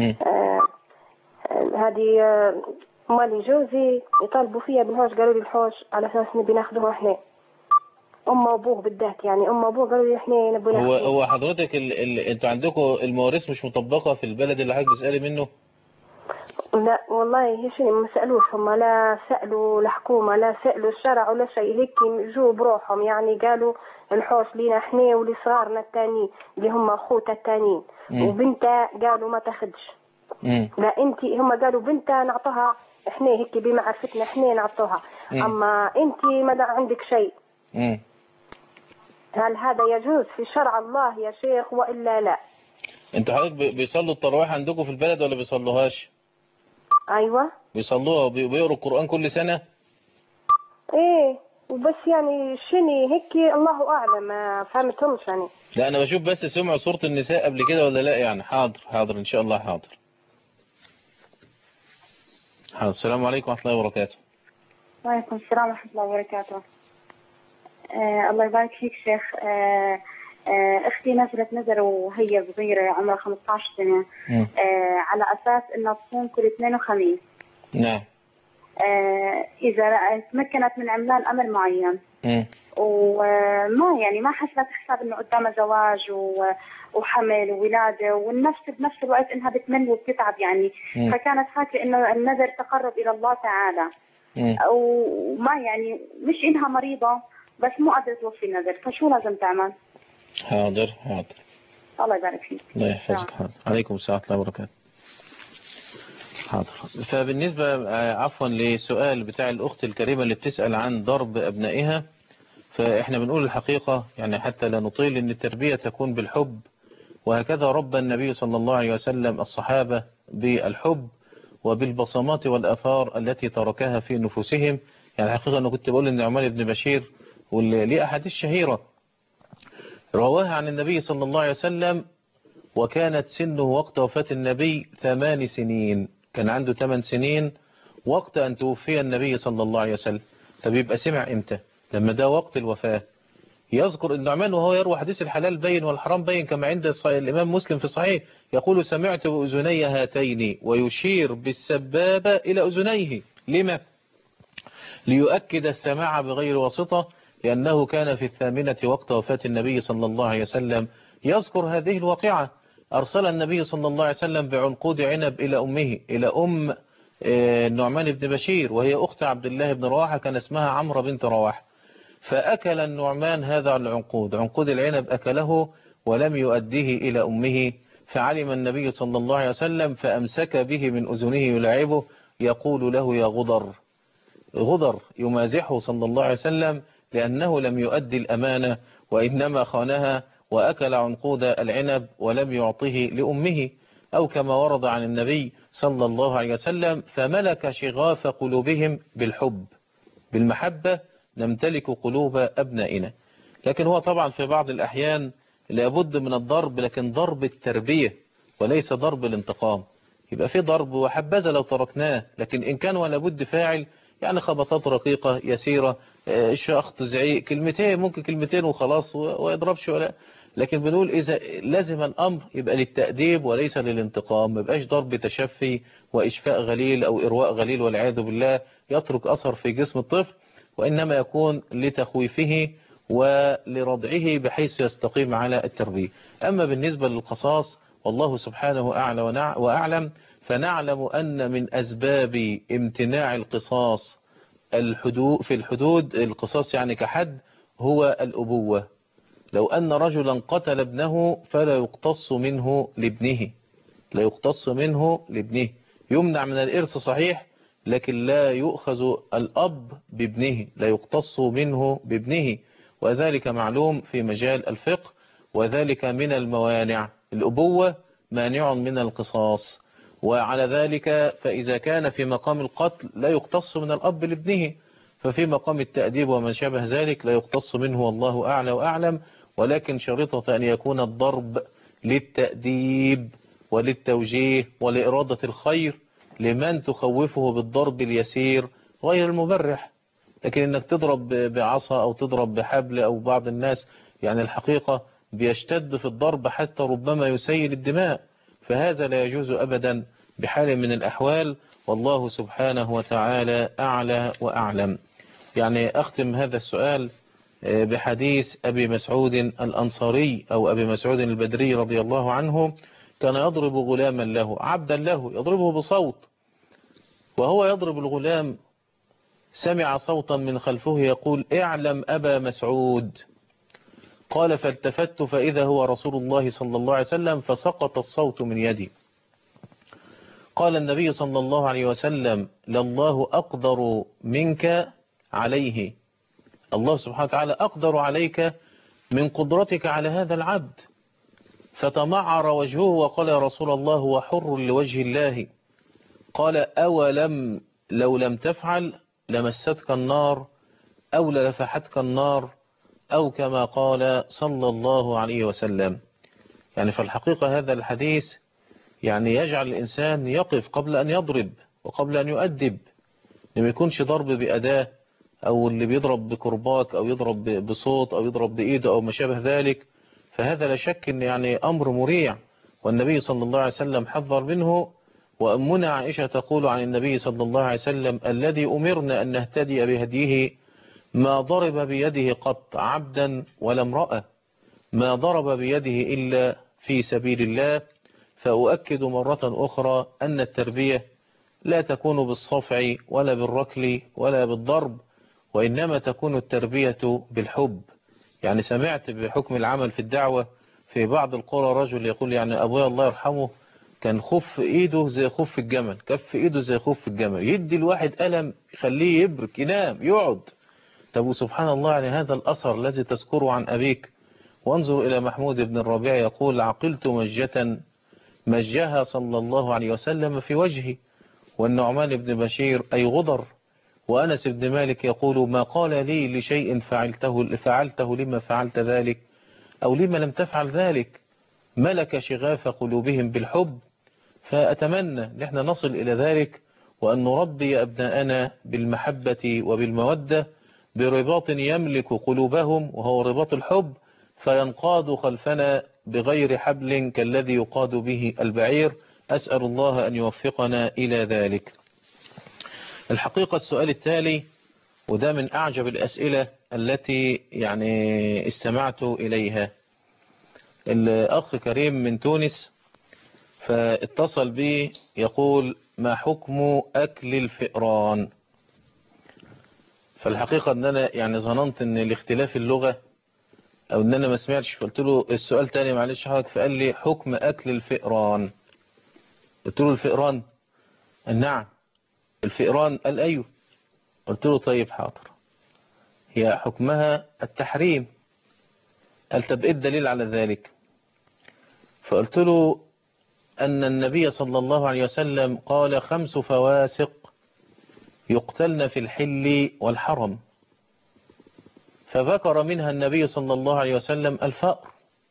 هذه مالي جوزي يطالبوا فيها بالحوش، قالوا لي الحوش على اساس نبي ناخذوها احنا، أم وأبوه بالذات يعني أم وأبوه قالوا لي إحنا نبي ناخذوها. هو حضرتك انتوا عندكم المواريث مش مطبقة في البلد اللي حضرتك بتسألي منه؟ لا والله هي ما سألوش هم، لا سألوا الحكومة لا سألوا الشرع ولا شيء، هيك جو بروحهم يعني قالوا الحوش لينا احنا ولصغارنا التانيين اللي هم اخوتها التانيين، وبنتها قالوا ما تاخدش. لا انت هم قالوا بنتها نعطوها احنا هيك بمعرفتنا احنا نعطوها، اما انت ما عندك شيء. هل هذا يجوز في شرع الله يا شيخ والا لا؟ انتوا حضرتك بيصلوا التراويح عندكم في البلد ولا بيصلوهاش؟ ايوه بيصلوها وبيقروا القرآن كل سنة؟ ايه وبس يعني شني هيك الله اعلم ما فهمتهمش يعني. لا انا بشوف بس سمعوا سورة النساء قبل كده ولا لا يعني. حاضر ان شاء الله. حاضر. السلام عليكم ورحمة الله وبركاته. وعليكم السلام ورحمة الله وبركاته. الله يبارك فيك شيخ. اختي نزلت نذر وهي صغيرة عمرها 15 سنة على اساس انها تصوم كل اثنين وخميس. نعم. اذا تمكنت من عملان امر معين وما يعني ما حسبت حساب انه قدامها زواج وحمل وولادة والنفس بنفس الوقت انها بتمل وبتتعب يعني فكانت حاكي انه النذر تقرب الى الله تعالى وما يعني مش انها مريضة بس مو قادرة توفي النذر، فشو لازم تعمل؟ حاضر. الله يبارك فيك. الله يحفظك. حاضر. عليكم السلام ورحمة الله وبركاته. حاضر. فبالنسبة عفوا لسؤال بتاع الأخت الكريمة اللي بتسأل عن ضرب أبنائها، فإحنا بنقول الحقيقة يعني حتى لا نطيل إن التربية تكون بالحب، وهكذا ربى النبي صلى الله عليه وسلم الصحابة بالحب وبالبصمات والآثار التي تركها في نفوسهم. يعني الحقيقة أنا كنت بقول إن عمر بن بشير واللي ليه أحاديث شهيرة رواها عن النبي صلى الله عليه وسلم، وكانت سنه وقت وفاة النبي 8 سنين، كان عنده 8 سنين وقت أن توفي النبي صلى الله عليه وسلم. طب يبقى سمع إمتى؟ لما ده وقت الوفاة. يذكر النعمان وهو يروي حديث الحلال بين والحرام بين كما عند الإمام مسلم في الصحيح يقول سمعت بأذني هاتين، ويشير بالسبابة إلى أذنيه. لما؟ ليؤكد السماع بغير واسطة، لأنه كان في 8 وقت وفاة النبي صلى الله عليه وسلم. يذكر هذه الواقعة. أرسل النبي صلى الله عليه وسلم بعنقود عنب إلى أمه، إلى أم النعمان بن بشير، وهي أخت عبد الله بن رواحة كان اسمها عمرو بنت رواحة. فأكل النعمان هذا العنقود، عنقود العنب أكله ولم يؤديه إلى أمه، فعلم النبي صلى الله عليه وسلم فأمسك به من أذنه يلعبه يقول له يا غدر يمازحه صلى الله عليه وسلم لأنه لم يؤدي الأمانة وإنما خانها وأكل عنقود العنب ولم يعطه لأمه، أو كما ورد عن النبي صلى الله عليه وسلم فملك شغاف قلوبهم بالحب، بالمحبة نمتلك قلوب أبنائنا. لكن هو طبعا في بعض الأحيان لابد من الضرب، لكن ضرب التربية وليس ضرب الانتقام. يبقى في ضرب وحبذا لو تركناه، لكن إن كان ولا بد فاعل يعني خبطات رقيقة يسيرة، شخط زعيق كلمتين، ممكن كلمتين وخلاص ويضربش ولا. لكن بنقول إذا لازم الأمر يبقى للتأديب وليس للانتقام، ما يبقاش ضرب تشفي وإشفاء غليل أو إرواء غليل والعياذ بالله يترك أثر في جسم الطفل، وإنما يكون لتخويفه ولردعه بحيث يستقيم على التربية. أما بالنسبة للقصاص والله سبحانه أعلى وأعلم، فنعلم أن من أسباب امتناع القصاص في الحدود القصاص يعني كحد هو الأبوة. لو أن رجلا قتل ابنه فلا يقتص منه لابنه، لا يقتص منه لابنه، يمنع من الإرث صحيح لكن لا يؤخذ الأب بابنه، لا يقتص منه بابنه، وذلك معلوم في مجال الفقه، وذلك من الموانع. الأبوة مانع من القصاص، وعلى ذلك فإذا كان في مقام القتل لا يقتص من الأب لابنه، ففي مقام التأديب وما شابه ذلك لا يقتص منه والله أعلى وأعلم. ولكن شريطة أن يكون الضرب للتأديب وللتوجيه ولإرادة الخير لمن تخوفه بالضرب اليسير غير المبرح. لكن انك تضرب بعصا او تضرب بحبل او بعض الناس يعني الحقيقة بيشتد في الضرب حتى ربما يسيل الدماء، فهذا لا يجوز أبدا بحال من الأحوال، والله سبحانه وتعالى أعلى وأعلم. يعني أختم هذا السؤال بحديث أبي مسعود الأنصاري أو أبي مسعود البدري رضي الله عنه، كان يضرب غلاما له عبدا له يضربه بصوت، وهو يضرب الغلام سمع صوتا من خلفه يقول اعلم أبا مسعود. قال فالتفت فإذا هو رسول الله صلى الله عليه وسلم فسقط الصوت من يدي. قال النبي صلى الله عليه وسلم لله أقدر منك عليه، الله سبحانه وتعالى أقدر عليك من قدرتك على هذا العبد. فتمعر وجهه وقال يا رسول الله هو حر لوجه الله. قال أولم لو لم تفعل لمستك النار أو للفحتك النار أو كما قال صلى الله عليه وسلم. يعني في الحقيقة هذا الحديث يعني يجعل الإنسان يقف قبل أن يضرب وقبل أن يؤدب، لما يكونش ضرب بأداة أو اللي بيضرب بكرباك أو يضرب بصوت أو يضرب بإيده أو ما شابه ذلك، فهذا لا شك أن يعني أمر مريع، والنبي صلى الله عليه وسلم حذر منه. وأمنا عائشة تقول عن النبي صلى الله عليه وسلم الذي أمرنا أن نهتدي بهديه ما ضرب بيده قط عبدا ولا امرأة، ما ضرب بيده إلا في سبيل الله. فأؤكد مرة أخرى أن التربية لا تكون بالصفع ولا بالركل ولا بالضرب، وإنما تكون التربية بالحب. يعني سمعت بحكم العمل في الدعوة في بعض القرى رجل يقول يعني أبويا الله يرحمه كان خف إيده زي خف الجمل، كف إيده زي خف الجمل، يدي الواحد ألم يخليه يبرك ينام يقعد. طب سبحان الله، يعني هذا الأثر الذي تذكره عن أبيك. وانظر إلى محمود بن الربيع يقول عقلت مجة مجها صلى الله عليه وسلم في وجهي. والنعمان بن بشير أي غدر. وأنس بن مالك يقول ما قال لي لشيء فعلته لما فعلت ذلك أو لما لم تفعل ذلك، ملك شغاف قلوبهم بالحب. فأتمنى نحن نصل إلى ذلك، وأن نربي أبناءنا بالمحبة وبالمودة برباط يملك قلوبهم وهو رباط الحب، فينقاد خلفنا بغير حبل كالذي يقاد به البعير. أسأل الله أن يوفقنا إلى ذلك. الحقيقة السؤال التالي، وده من أعجب الأسئلة التي يعني استمعت إليها. الأخ كريم من تونس فاتصل بي يقول ما حكم أكل الفئران؟ فالحقيقة أن أنا يعني ظننت أن الاختلاف اللغة أو أن أنا ما سمعتش، فقلت له السؤال تاني معلش حضرتك، فقال لي حكم أكل الفئران. قلت له الفئران؟ نعم الفئران. قال أيوه. قلت له طيب حاضر، هي حكمها التحريم. قال طب إيه الدليل على ذلك؟ فقلت له أن النبي صلى الله عليه وسلم قال 5 فواسق يقتلن في الحل والحرم، فذكر منها النبي صلى الله عليه وسلم الفأر.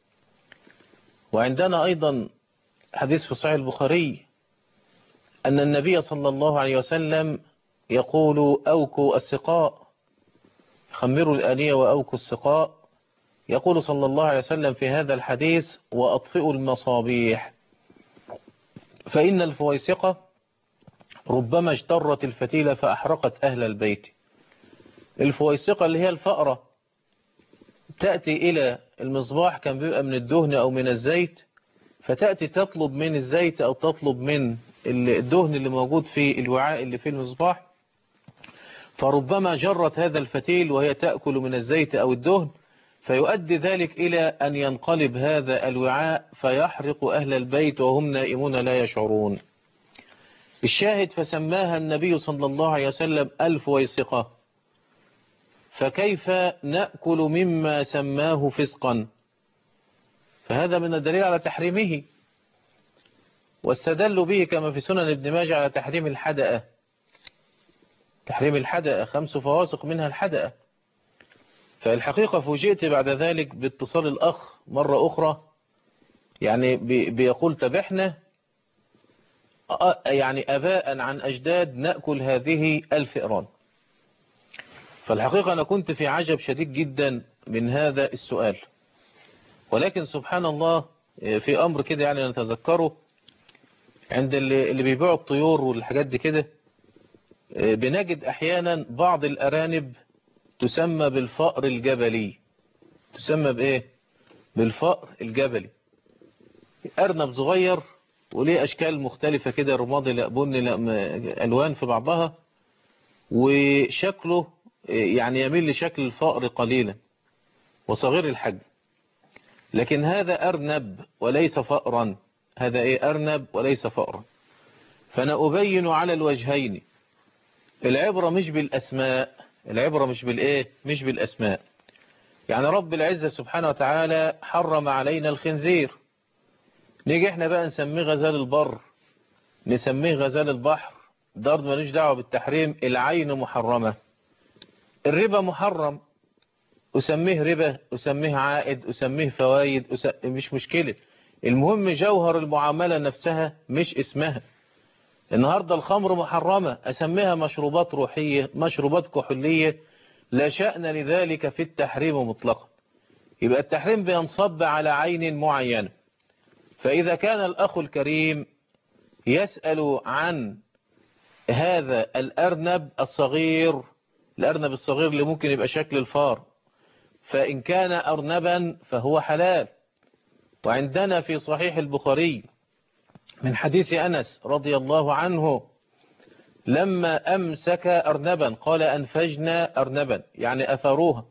وعندنا أيضا حديث في صحيح البخاري أن النبي صلى الله عليه وسلم يقول أوكوا السقاء، خمروا الآنية وأوكوا السقاء. يقول صلى الله عليه وسلم في هذا الحديث وأطفئوا المصابيح، فإن الفويسقة ربما اجترت الفتيلة فأحرقت أهل البيت. الفويسقة اللي هي الفأرة تأتي إلى المصباح، كان بيبقى من الدهن أو من الزيت، فتأتي تطلب من الزيت أو تطلب من الدهن اللي موجود في الوعاء اللي في المصباح، فربما جرت هذا الفتيل وهي تأكل من الزيت أو الدهن، فيؤدي ذلك إلى أن ينقلب هذا الوعاء فيحرق أهل البيت وهم نائمون لا يشعرون. الشاهد فسماها النبي صلى الله عليه وسلم الفويسقة، فكيف نأكل مما سماه فسقا؟ فهذا من الدليل على تحريمه. واستدلوا به كما في سنن ابن ماجه على تحريم الحدأة، تحريم الحدأة 5 فواسق منها الحدأة. فالحقيقة فوجئت بعد ذلك باتصال الأخ مرة أخرى، يعني بيقول تبحنا يعني أباء عن أجداد نأكل هذه الفئران. فالحقيقة أنا كنت في عجب شديد جدا من هذا السؤال، ولكن سبحان الله في أمر كده يعني نتذكره عند اللي بيبيعوا الطيور والحاجات دي كده، بنجد أحيانا بعض الأرانب تسمى بالفأر الجبلي. تسمى بإيه؟ بالفأر الجبلي. أرنب صغير وليه أشكال مختلفة كده، رمادي لا بني لا ألوان في بعضها، وشكله يعني يميل لشكل الفأر قليلا وصغير الحجم، لكن هذا أرنب وليس فأرا. هذا إيه؟ أرنب وليس فأرا. فأنا أبين على الوجهين. العبرة مش بالأسماء، العبرة مش بالإيه؟ مش بالأسماء. يعني رب العزة سبحانه وتعالى حرم علينا الخنزير، نيجي احنا بقى نسميه غزال البر، نسميه غزال البحر، ده مالوش دعوة بالتحريم. العين محرمة، الربا محرم، أسميه ربا، أسميه عائد، أسميه فوايد، مش مشكلة. المهم جوهر المعاملة نفسها مش اسمها. النهاردة الخمر محرمة، أسميها مشروبات روحية، مشروبات كحولية، لا شأن لذلك في التحريم مطلقا. يبقى التحريم بينصب على عين معينة. فإذا كان الأخ الكريم يسأل عن هذا الأرنب الصغير، الأرنب الصغير اللي ممكن يبقى شكل الفار، فإن كان أرنبا فهو حلال. وعندنا في صحيح البخاري من حديث أنس رضي الله عنه لما أمسك أرنبا قال أنفجنا أرنبا، يعني أثروها،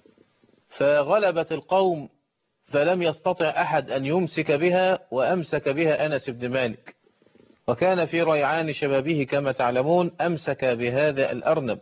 فغلبت القوم فلم يستطع أحد أن يمسك بها، وأمسك بها أنس بن مالك، وكان في ريعان شبابه كما تعلمون. أمسك بهذا الأرنب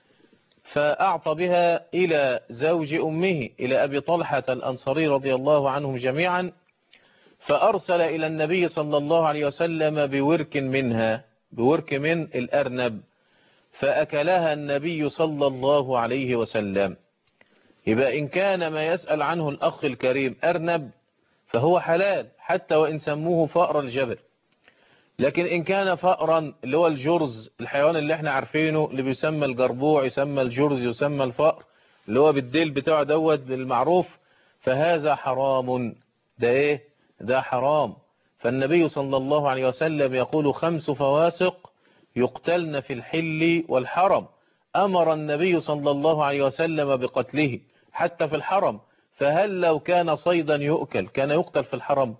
فأعطى بها إلى زوج أمه، إلى أبي طلحة الأنصاري رضي الله عنهم جميعا، فأرسل إلى النبي صلى الله عليه وسلم بورك منها، بورك من الأرنب، فأكلها النبي صلى الله عليه وسلم. يبقى إن كان ما يسأل عنه الأخ الكريم أرنب فهو حلال حتى وإن سموه فأر الجبل. لكن إن كان فأرا اللي هو الجرز، الحيوان اللي احنا عارفينه اللي بيسمى الجربوع، يسمى الجرز، يسمى الفأر، اللي هو بالديل بتاعه دوت بالمعروف، فهذا حرام. ده ايه؟ ده حرام. فالنبي صلى الله عليه وسلم يقول 5 فواسق يقتلن في الحل والحرم. أمر النبي صلى الله عليه وسلم بقتله حتى في الحرم. فهل لو كان صيدا يؤكل كان يقتل في الحرم؟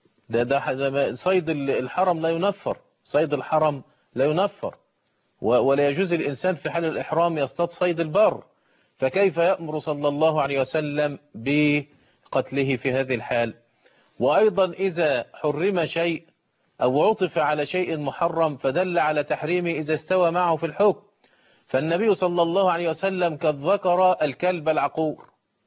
ده صيد الحرم لا ينفر، صيد الحرم لا ينفر، ولا يجوز الإنسان في حال الإحرام يصطاد صيد البر، فكيف يأمر صلى الله عليه وسلم بقتله في هذه الحال؟ وأيضا إذا حرم شيء أو عطف على شيء محرم فدل على تحريمه إذا استوى معه في الحكم. فالنبي صلى الله عليه وسلم قد ذكر الكلب العقور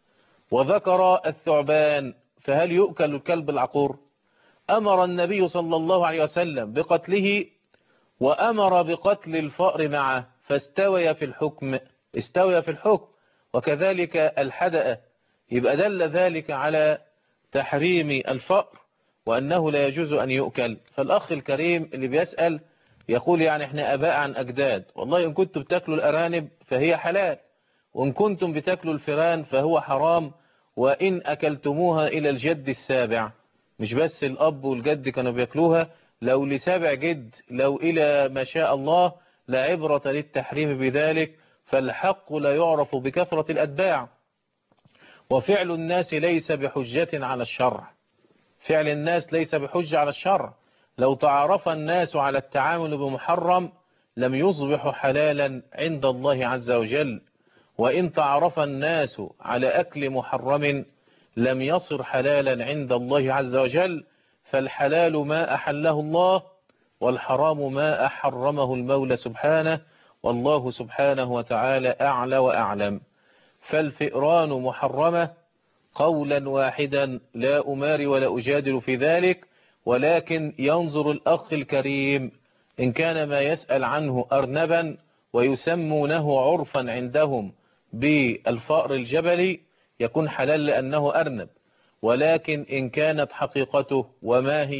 وذكر الثعبان، فهل يؤكل الكلب العقور؟ أمر النبي صلى الله عليه وسلم بقتله وأمر بقتل الفأر معه، فاستوي في الحكم، استوي في الحكم. وكذلك الحدأ، يبقى دل ذلك على تحريم الفأر وأنه لا يجوز أن يؤكل. فالأخ الكريم اللي بيسأل يقول يعني احنا أباء عن أجداد، والله إن كنتم بتاكلوا الأرانب فهي حلال، وإن كنتم بتاكلوا الفئران فهو حرام، وإن أكلتموها إلى الجد السابع، مش بس الأب والجد كانوا بياكلوها، لو لسابع جد، لو إلى ما شاء الله، لا عبرة للتحريم بذلك. فالحق لا يعرف بكثرة الأتباع، وفعل الناس ليس بحجة على الشرع، فعل الناس ليس بحجة على الشرع. لو تعارف الناس على التعامل بمحرم لم يصبح حلالا عند الله عز وجل، وإن تعارف الناس على أكل محرم لم يصر حلالا عند الله عز وجل. فالحلال ما أحله الله، والحرام ما أحرمه المولى سبحانه، والله سبحانه وتعالى أعلى وأعلم. فالفئران محرمة قولا واحدا، لا أماري ولا أجادل في ذلك، ولكن ينظر الأخ الكريم إن كان ما يسأل عنه أرنبا ويسمونه عرفا عندهم بالفأر الجبلي يكون حلال لأنه أرنب، ولكن إن كانت حقيقته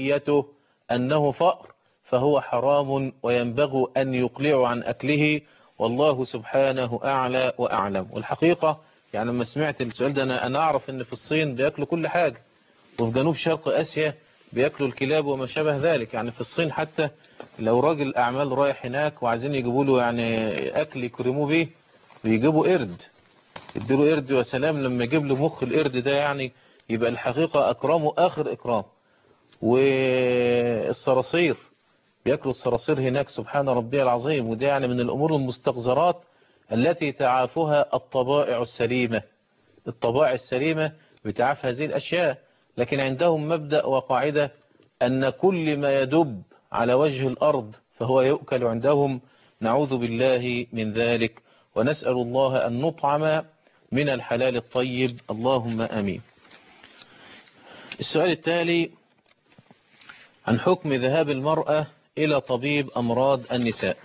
وماهيته أنه فأر فهو حرام، وينبغي أن يقلع عن أكله. والله سبحانه أعلى وأعلم. والحقيقة يعني لما سمعت السؤال ده أنا أعرف أن في الصين بيأكلوا كل حاجة، وفي جنوب شرق آسيا بيأكلوا الكلاب وما شابه ذلك. يعني في الصين حتى لو راجل أعمال رايح هناك وعايزين يجيبوا له يعني أكل يكرموه بيه بيجيبوا قرد، يديله قرد. وسلام لما يجيب له مخ القرد ده يعني يبقى الحقيقة أكرمه آخر إكرام. والصراصير بيأكلوا الصراصير هناك سبحان ربي العظيم. وده يعني من الأمور المستقذرات التي تعافها الطبائع السليمة. الطبائع السليمة بتعاف هذه الأشياء، لكن عندهم مبدأ وقاعدة أن كل ما يدب على وجه الأرض فهو يؤكل عندهم. نعوذ بالله من ذلك، ونسأل الله أن نطعم من الحلال الطيب، اللهم آمين. السؤال التالي عن حكم ذهاب المرأة إلى طبيب أمراض النساء.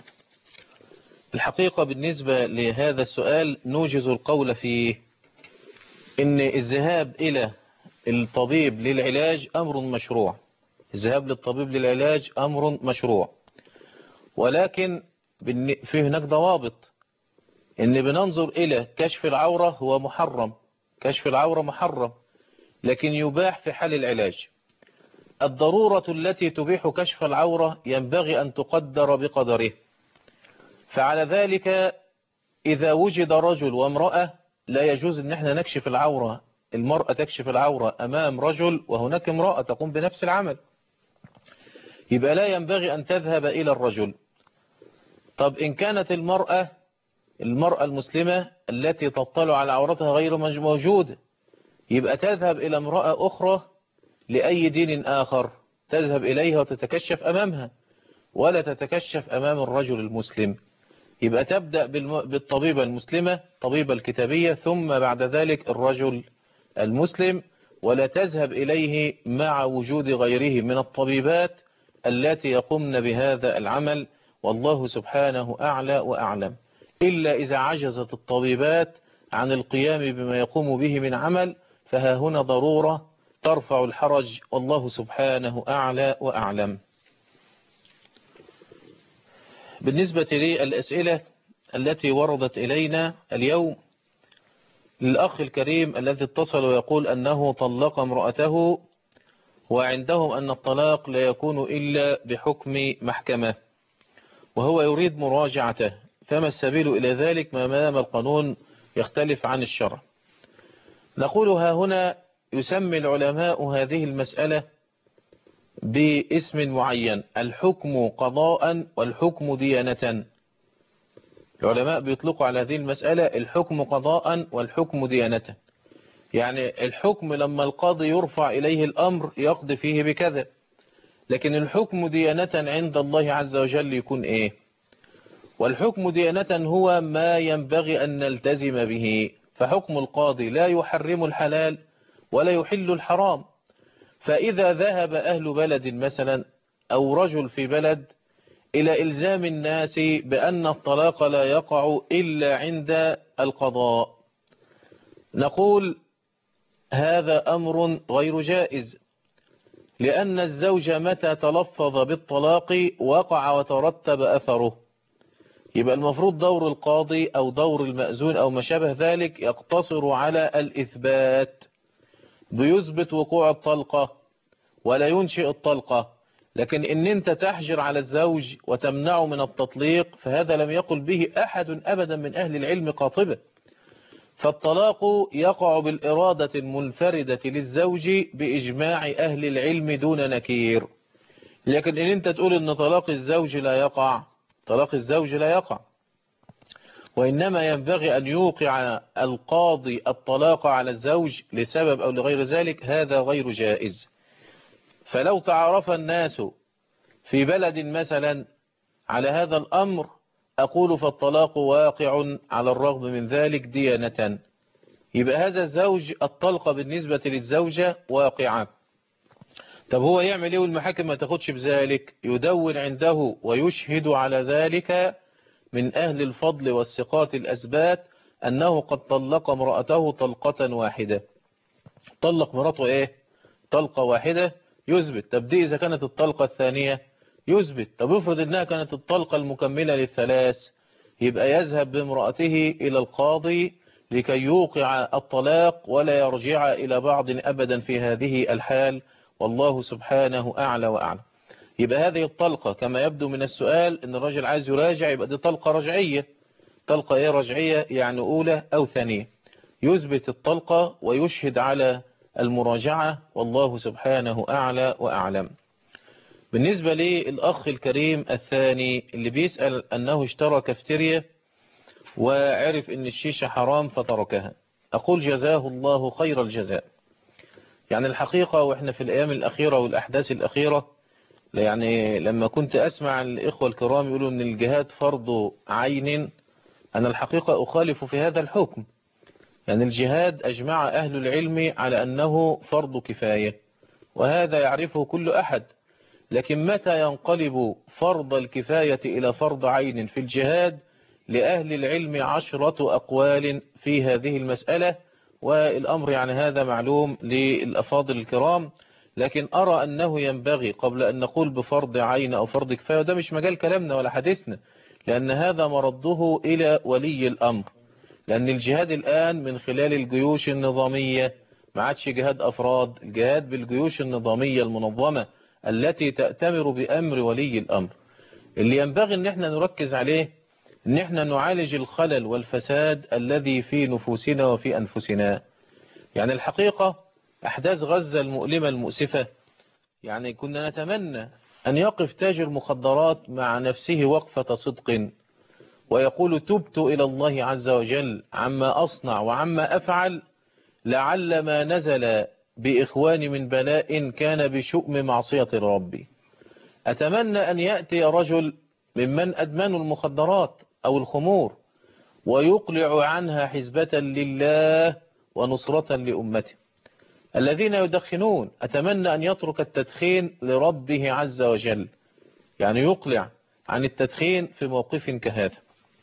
الحقيقة بالنسبة لهذا السؤال نوجز القول فيه إن الذهاب إلى الطبيب للعلاج أمر مشروع. الذهاب للطبيب للعلاج أمر مشروع، ولكن في هناك ضوابط. إن بننظر إلى كشف العورة هو محرم، كشف العورة محرم، لكن يباح في حال العلاج. الضرورة التي تبيح كشف العورة ينبغي أن تقدر بقدره. فعلى ذلك إذا وجد رجل وامرأة لا يجوز أن احنا نكشف العورة، المرأة تكشف العورة أمام رجل وهناك امرأة تقوم بنفس العمل، يبقى لا ينبغي أن تذهب إلى الرجل. طب إن كانت المرأة المسلمة التي تطلع على عورتها غير موجودة، يبقى تذهب إلى امرأة أخرى لأي دين آخر، تذهب إليها وتتكشف أمامها ولا تتكشف أمام الرجل المسلم. يبقى تبدأ بالطبيبة المسلمة، طبيبة الكتابية، ثم بعد ذلك الرجل المسلم، ولا تذهب إليه مع وجود غيره من الطبيبات التي يقومن بهذا العمل. والله سبحانه أعلى وأعلم. إلا إذا عجزت الطبيبات عن القيام بما يقوم به من عمل، فها هنا ضرورة ترفع الحرج، والله سبحانه أعلى وأعلم. بالنسبة للأسئلة التي وردت إلينا اليوم، للأخ الكريم الذي اتصل ويقول أنه طلق امرأته وعندهم أن الطلاق لا يكون إلا بحكم محكمة وهو يريد مراجعته، فما السبيل إلى ذلك ما دام القانون يختلف عن الشرع؟ نقولها هنا يسمي العلماء هذه المسألة باسم معين: الحكم قضاء والحكم ديانة. العلماء بيطلقوا على هذه المسألة الحكم قضاء والحكم ديانة. يعني الحكم لما القاضي يرفع إليه الأمر يقضي فيه بكذا، لكن الحكم ديانة عند الله عز وجل يكون إيه؟ والحكم ديانة هو ما ينبغي أن نلتزم به. فحكم القاضي لا يحرم الحلال ولا يحل الحرام. فإذا ذهب أهل بلد مثلا أو رجل في بلد إلى إلزام الناس بأن الطلاق لا يقع إلا عند القضاء، نقول هذا أمر غير جائز، لأن الزوج متى تلفظ بالطلاق وقع وترتب أثره. يبقى المفروض دور القاضي أو دور المأذون أو ما شابه ذلك يقتصر على الإثبات، بيثبت وقوع الطلقة ولا ينشئ الطلقة. لكن إن أنت تحجر على الزوج وتمنعه من التطليق فهذا لم يقل به أحد أبدا من أهل العلم قاطبة. فالطلاق يقع بالإرادة المنفردة للزوج بإجماع أهل العلم دون نكير. لكن إن أنت تقول أن طلاق الزوج لا يقع، طلاق الزوج لا يقع، وإنما ينبغي أن يوقع القاضي الطلاق على الزوج لسبب أو لغير ذلك، هذا غير جائز. فلو تعرف الناس في بلد مثلا على هذا الأمر أقول فالطلاق واقع على الرغم من ذلك ديانة. يبقى هذا الزوج الطلقة بالنسبة للزوجة واقعة. طب هو يعمل ايه والمحاكم ما تاخدش بذلك؟ يدون عنده ويشهد على ذلك من أهل الفضل والثقات الأثبات أنه قد طلق امرأته طلقة واحدة. طلق مراته ايه؟ طلقة واحدة يثبت. طب دي إذا كانت الطلقة الثانية يثبت. طب افرض انها كانت الطلقة المكملة للثلاث، يبقى يذهب بامرأته إلى القاضي لكي يوقع الطلاق ولا يرجع إلى بعض أبدا في هذه الحال، والله سبحانه أعلى وأعلى. يبقى هذه الطلقة كما يبدو من السؤال إن الرجل عايز يراجع، يبقى دي طلقة رجعية. طلقة إيه رجعية؟ يعني أولى أو ثانية، يثبت الطلقة ويشهد على المراجعة، والله سبحانه أعلى وأعلم. بالنسبة للأخ الكريم الثاني اللي بيسأل أنه اشترى كافتيريا وعرف أن الشيشة حرام فتركها، أقول جزاه الله خير الجزاء. يعني الحقيقة وإحنا في الأيام الأخيرة والأحداث الأخيرة، يعني لما كنت أسمع الإخوة الكرام يقولوا أن الجهاد فرض عين، أنا الحقيقة أخالف في هذا الحكم. يعني الجهاد أجمع أهل العلم على أنه فرض كفاية، وهذا يعرفه كل أحد. لكن متى ينقلب فرض الكفاية إلى فرض عين في الجهاد؟ لأهل العلم 10 أقوال في هذه المسألة، والأمر يعني هذا معلوم للأفاضل الكرام. لكن أرى أنه ينبغي قبل أن نقول بفرض عين أو فرض كفاية، وده مش مجال كلامنا ولا حديثنا، لأن هذا مرده إلى ولي الأمر. لأن الجهاد الآن من خلال الجيوش النظامية، ما عادش جهاد أفراد، الجهاد بالجيوش النظامية المنظمة التي تأتمر بأمر ولي الأمر. اللي ينبغي أن احنا نركز عليه أن احنا نعالج الخلل والفساد الذي في نفوسنا وفي أنفسنا. يعني الحقيقة أحداث غزة المؤلمة المؤسفة، يعني كنا نتمنى أن يقف تاجر مخدرات مع نفسه وقفة صدق ويقول تبت إلى الله عز وجل عما أصنع وعما أفعل، لعل ما نزل بإخواني من بلاء كان بشؤم معصية ربي. أتمنى أن يأتي رجل ممن أدمنوا المخدرات أو الخمور ويقلع عنها حزبة لله ونصرة لأمته. الذين يدخنون أتمنى أن يترك التدخين لربه عز وجل، يعني يقلع عن التدخين في موقف كهذا.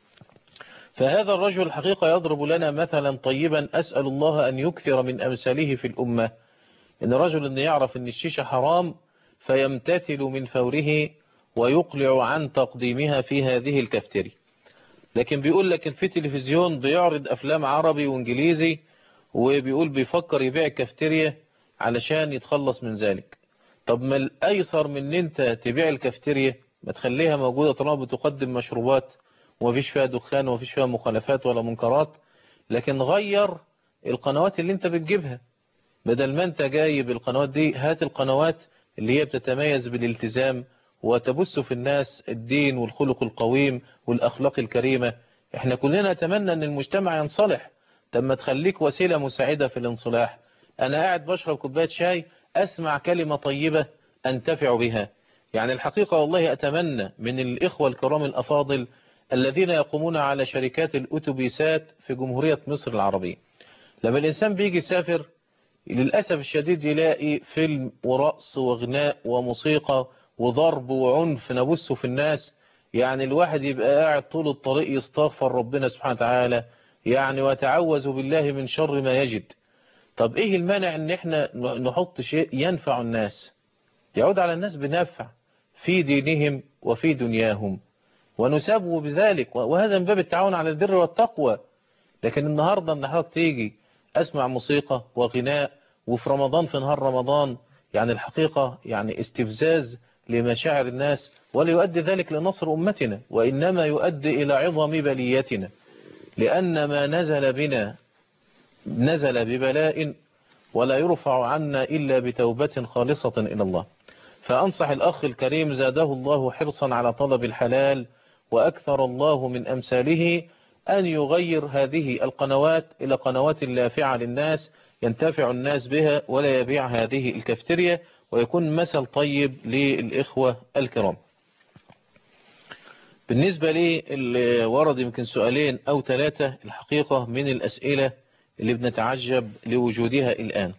فهذا الرجل الحقيقة يضرب لنا مثلا طيبا، أسأل الله أن يكثر من أمثاله في الأمة. إن رجل أن يعرف أن الشيشة حرام فيمتثل من فوره ويقلع عن تقديمها في هذه الكافتيريا. لكن بيقول لك في تلفزيون بيعرض أفلام عربي وإنجليزي وبيقول بيفكر يبيع الكافتيريا علشان يتخلص من ذلك. طب ما الأيسر من أن أنت تبيع الكافتيريا، ما تخليها موجودة طالما بتقدم مشروبات ومفيش فيها دخان ومفيش فيها مخالفات ولا منكرات، لكن غير القنوات اللي انت بتجيبها. بدل ما انت جايب القنوات دي، هات القنوات اللي هي بتتميز بالالتزام وتبث في الناس الدين والخلق القويم والأخلاق الكريمة. احنا كلنا نتمنى ان المجتمع ينصلح، طب ما تخليك وسيلة مساعدة في الانصلاح. انا قاعد بشرب كوباية شاي اسمع كلمة طيبة انتفع بها. يعني الحقيقة والله أتمنى من الإخوة الكرام الأفاضل الذين يقومون على شركات الأتوبيسات في جمهورية مصر العربية، لما الإنسان بيجي يسافر للأسف الشديد يلاقي فيلم ورقص وغناء وموسيقى وضرب وعنف نبثه في الناس. يعني الواحد يبقى قاعد طول الطريق يستغفر ربنا سبحانه وتعالى، يعني وتعوذ بالله من شر ما يجد. طب إيه المانع إن إحنا نحط شيء ينفع الناس، يعود على الناس بنفع في دينهم وفي دنياهم، ونسابه بذلك، وهذا من باب التعاون على البر والتقوى. لكن النهاردة ان حضرتك تيجي اسمع موسيقى وغناء وفي رمضان، في نهار رمضان، يعني الحقيقة يعني استفزاز لمشاعر الناس، ولا يؤدي ذلك لنصر أمتنا، وإنما يؤدي إلى عظم بليتنا. لأن ما نزل بنا نزل ببلاء ولا يرفع عنا إلا بتوبة خالصة إلى الله. فأنصح الأخ الكريم زاده الله حرصا على طلب الحلال وأكثر الله من أمثاله أن يغير هذه القنوات إلى قنوات نافعة للناس ينتفع الناس بها، ولا يبيع هذه الكافتيريا، ويكون مثل طيب للإخوة الكرام. بالنسبة لي اللي ورد يمكن سؤالين أو 3 الحقيقة من الأسئلة اللي بنتعجب لوجودها الآن.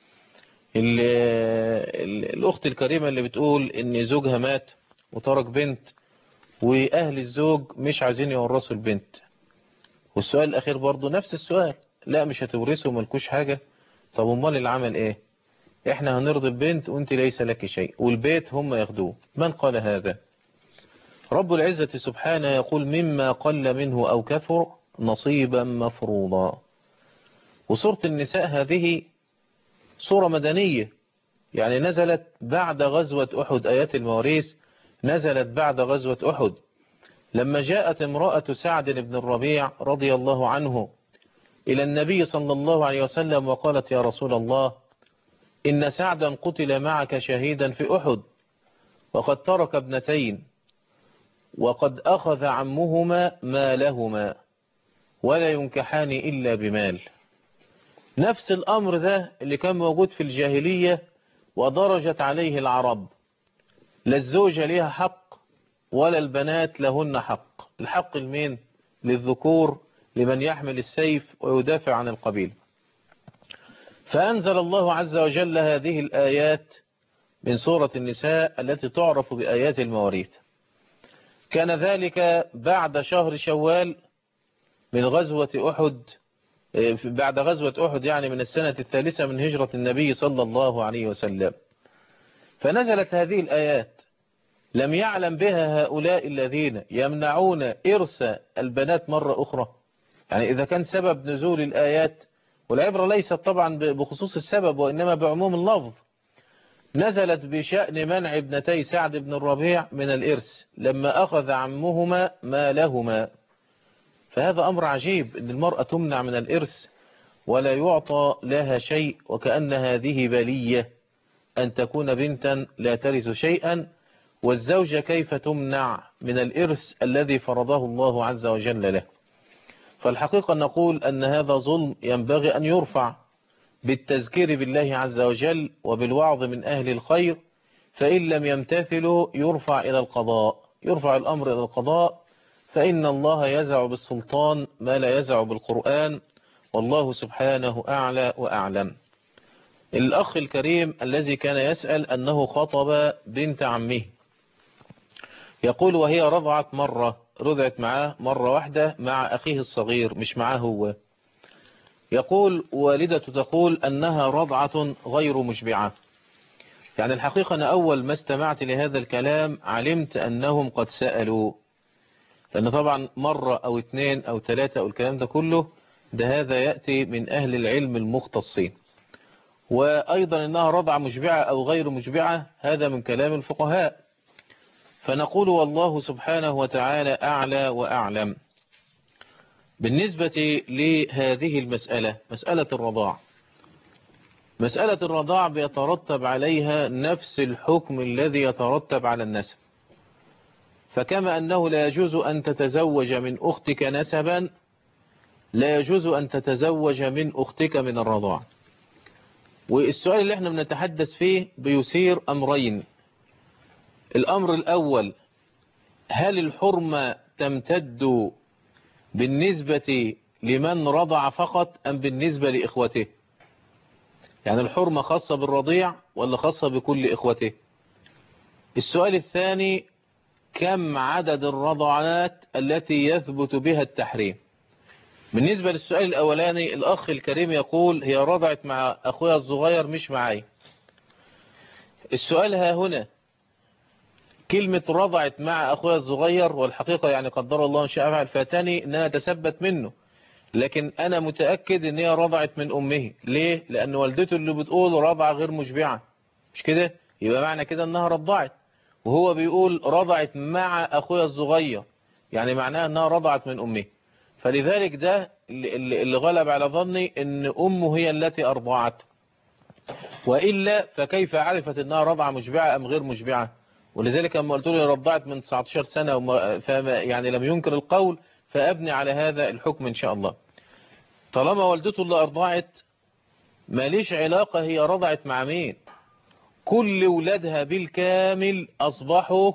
الأخت الكريمة اللي بتقول إن زوجها مات وترك بنت وأهل الزوج مش عايزين يورثوا البنت. والسؤال الأخير برضو نفس السؤال، لا مش هتورثوا ملكوش حاجة. طب امال العمل إيه؟ إحنا هنرضي البنت وأنت ليس لك شيء، والبيت هم ياخدوه. من قال هذا؟ رب العزة سبحانه يقول مما قل منه أو كثر نصيبا مفروضا. وسورة النساء هذه سورة مدنية، يعني نزلت بعد غزوة أحد. آيات المواريث نزلت بعد غزوة أحد، لما جاءت امرأة سعد بن الربيع رضي الله عنه إلى النبي صلى الله عليه وسلم وقالت يا رسول الله إن سعدا قتل معك شهيدا في أحد، وقد ترك ابنتين، وقد أخذ عمهما مالهما، ولا ينكحان إلا بمال. نفس الأمر ده اللي كان موجود في الجاهلية ودرجت عليه العرب، لا الزوجة لها حق ولا البنات لهن حق. الحق المين؟ للذكور، لمن يحمل السيف ويدافع عن القبيل. فأنزل الله عز وجل هذه الآيات من سورة النساء التي تعرف بآيات المواريث. كان ذلك بعد شهر شوال من غزوة أحد، بعد غزوة أحد يعني من السنة الثالثة من هجرة النبي صلى الله عليه وسلم. فنزلت هذه الآيات لم يعلم بها هؤلاء الذين يمنعون إرث البنات مرة أخرى. يعني إذا كان سبب نزول الآيات، والعبرة ليست طبعا بخصوص السبب وإنما بعموم اللفظ، نزلت بشأن منع ابنتي سعد بن الربيع من الإرث لما أخذ عمهما مالهما. فهذا أمر عجيب أن المرأة تمنع من الإرث ولا يعطى لها شيء، وكأن هذه بلية أن تكون بنتا لا ترث شيئا. والزوجة كيف تمنع من الإرث الذي فرضه الله عز وجل له؟ فالحقيقة نقول أن هذا ظلم ينبغي أن يرفع بالتذكير بالله عز وجل وبالوعظ من أهل الخير، فإن لم يمتثلوا يرفع إلى القضاء، يرفع الأمر إلى القضاء، فإن الله يزع بالسلطان ما لا يزع بالقرآن، والله سبحانه أعلى وأعلم. الأخ الكريم الذي كان يسأل أنه خطب بنت عمه، يقول وهي رضعت معه مرة واحدة مع أخيه الصغير مش معه هو. يقول والدته تقول أنها رضعة غير مشبعة. يعني الحقيقة أنا أول ما استمعت لهذا الكلام علمت أنهم قد سألوا، لأن طبعا مرة أو اثنين أو ثلاثة أو الكلام ده كله ده هذا يأتي من أهل العلم المختصين. وأيضا أنها رضعة مشبعة أو غير مشبعة هذا من كلام الفقهاء. فنقول والله سبحانه وتعالى أعلى وأعلم. بالنسبة لهذه المسألة، مسألة الرضاع بيترتب عليها نفس الحكم الذي يترتب على النسب. فكما أنه لا يجوز أن تتزوج من أختك نسبا، لا يجوز أن تتزوج من أختك من الرضاع. والسؤال اللي احنا بنتحدث فيه بيثير أمرين. الأمر الأول، هل الحرمة تمتد بالنسبة لمن رضع فقط أم بالنسبة لإخوته؟ يعني الحرمة خاصة بالرضيع ولا خاصة بكل إخوته؟ السؤال الثاني، كم عدد الرضعات التي يثبت بها التحريم؟ بالنسبة للسؤال الأولاني، الأخ الكريم يقول هي رضعت مع أخويا الصغير مش معي. السؤال ها هنا، كلمة رضعت مع أخويا الصغير، والحقيقة يعني قدر الله إن شاء فعل فاتني أن أنا أتثبت منه، لكن أنا متأكد أن هي رضعت من أمه. ليه؟ لأن والدته اللي بتقول رضعة غير مشبعة، مش كده؟ يبقى معنى كده أنها رضعت، وهو بيقول رضعت مع أخويا الصغير، يعني معناها أنها رضعت من أمه. فلذلك ده اللي غلب على ظني أن أمه هي التي أرضعت، وإلا فكيف عرفت أنها رضعة مشبعة أم غير مشبعة؟ ولذلك لما قلت له رضعت من 19 سنة يعني لم ينكر القول، فأبني على هذا الحكم إن شاء الله. طالما والدته اللي أرضعت ماليش علاقة هي رضعت مع مين، كل ولادها بالكامل أصبحوا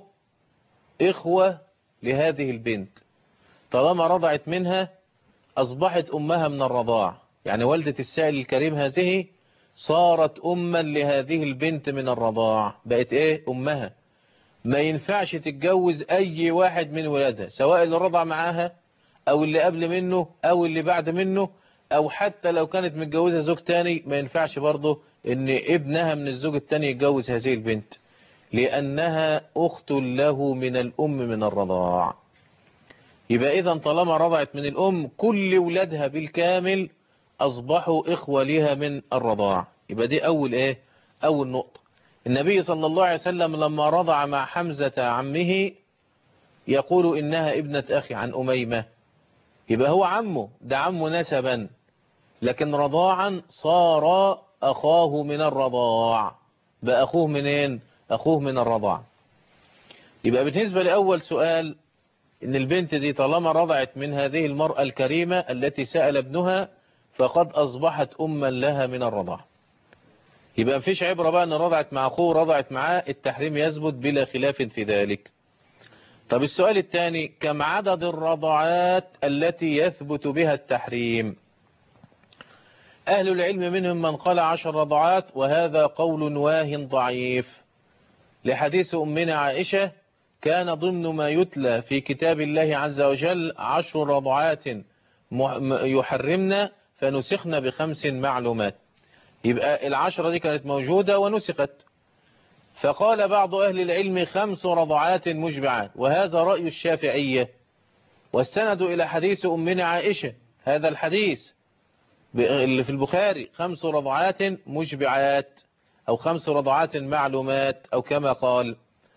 إخوة لهذه البنت. طالما رضعت منها أصبحت أمها من الرضاع، يعني والدة السائل الكريم هذه صارت أما لهذه البنت من الرضاع، بقت إيه؟ أمها. ما ينفعش تتجوز أي واحد من ولادها، سواء اللي رضع معاها أو اللي قبل منه أو اللي بعد منه، أو حتى لو كانت متجوزة زوج تاني ما ينفعش برضه إن ابنها من الزوج التاني يتجوز هذه البنت. لأنها أخت له من الأم من الرضاع. يبقى إذن طالما رضعت من الأم كل ولادها بالكامل أصبحوا إخوة لها من الرضاع. يبقى دي أول نقطة. النبي صلى الله عليه وسلم لما رضع مع حمزة عمه يقول إنها ابنة أخي عن أميمة. يبقى هو عمه، ده عمه نسبا، لكن رضاعا صار أخاه من الرضاع. بقى أخوه منين؟ أخوه من الرضاع. يبقى بالنسبة لأول سؤال، إن البنت دي طالما رضعت من هذه المرأة الكريمة التي سأل ابنها فقد أصبحت أما لها من الرضاع. يبقى مفيش عبرة بقى أن رضعت مع أخوه رضعت معاه، التحريم يثبت بلا خلاف في ذلك. طب السؤال الثاني، كم عدد الرضعات التي يثبت بها التحريم؟ أهل العلم منهم من قال 10 رضعات، وهذا قول واه ضعيف، لحديث أمنا عائشة كان ضمن ما يتلى في كتاب الله عز وجل 10 رضعات يحرمنا فنسخنا ب5 معلومات. يبقى 10 دي كانت موجودة ونسخت. فقال بعض أهل العلم 5 رضعات مشبعات، وهذا رأي الشافعية، واستندوا إلى حديث أمنا عائشة، هذا الحديث اللي في البخاري 5 رضعات مشبعات أو 5 رضعات معلومات أو كما قال.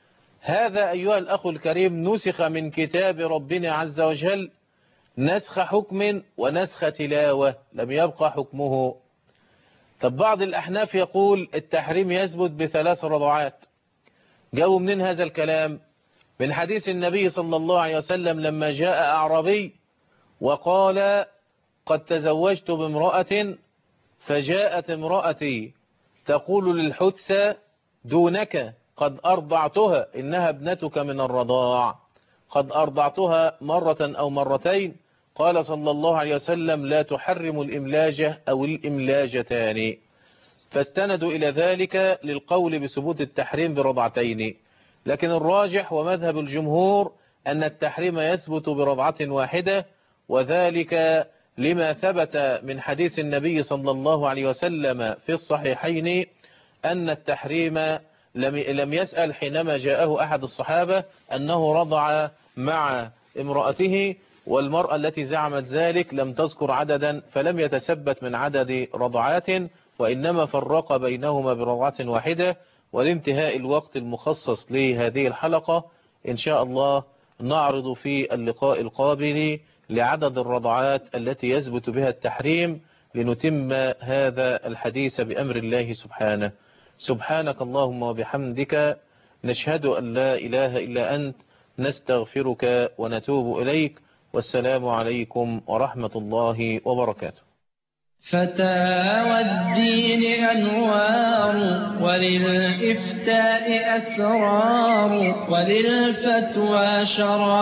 هذا أيها الأخ الكريم نسخ من كتاب ربنا عز وجل نسخ حكم ونسخ تلاوة، لم يبقى حكمه. طب بعض الأحناف يقول التحريم يثبت ب3 رضعات. جاءوا منين هذا الكلام؟ من حديث النبي صلى الله عليه وسلم لما جاء أعرابي وقال قد تزوجت بامرأة، فجاءت امرأتي تقول للحدث دونك قد أرضعتها، إنها ابنتك من الرضاع، قد أرضعتها مرة أو مرتين. قال صلى الله عليه وسلم لا تحرم الإملاجة أو الإملاجتان، فاستندوا إلى ذلك للقول بثبوت التحريم برضعتين. لكن الراجح ومذهب الجمهور أن التحريم يثبت برضعة واحدة، وذلك لما ثبت من حديث النبي صلى الله عليه وسلم في الصحيحين أن التحريم لم يسأل حينما جاءه أحد الصحابة أنه رضع مع امرأته، والمرأة التي زعمت ذلك لم تذكر عددا، فلم يتثبت من عدد رضعات، وإنما فرق بينهما برضعة واحدة. ولانتهاء الوقت المخصص لهذه الحلقة إن شاء الله نعرض في اللقاء القابل لعدد الرضعات التي يثبت بها التحريم، لنتم هذا الحديث بأمر الله سبحانه. سبحانك اللهم وبحمدك، نشهد أن لا إله إلا أنت، نستغفرك ونتوب إليك، والسلام عليكم ورحمة الله وبركاته. فتاوى الدين أنوار، وللإفتاء أسرار، وللفتوى شرائع.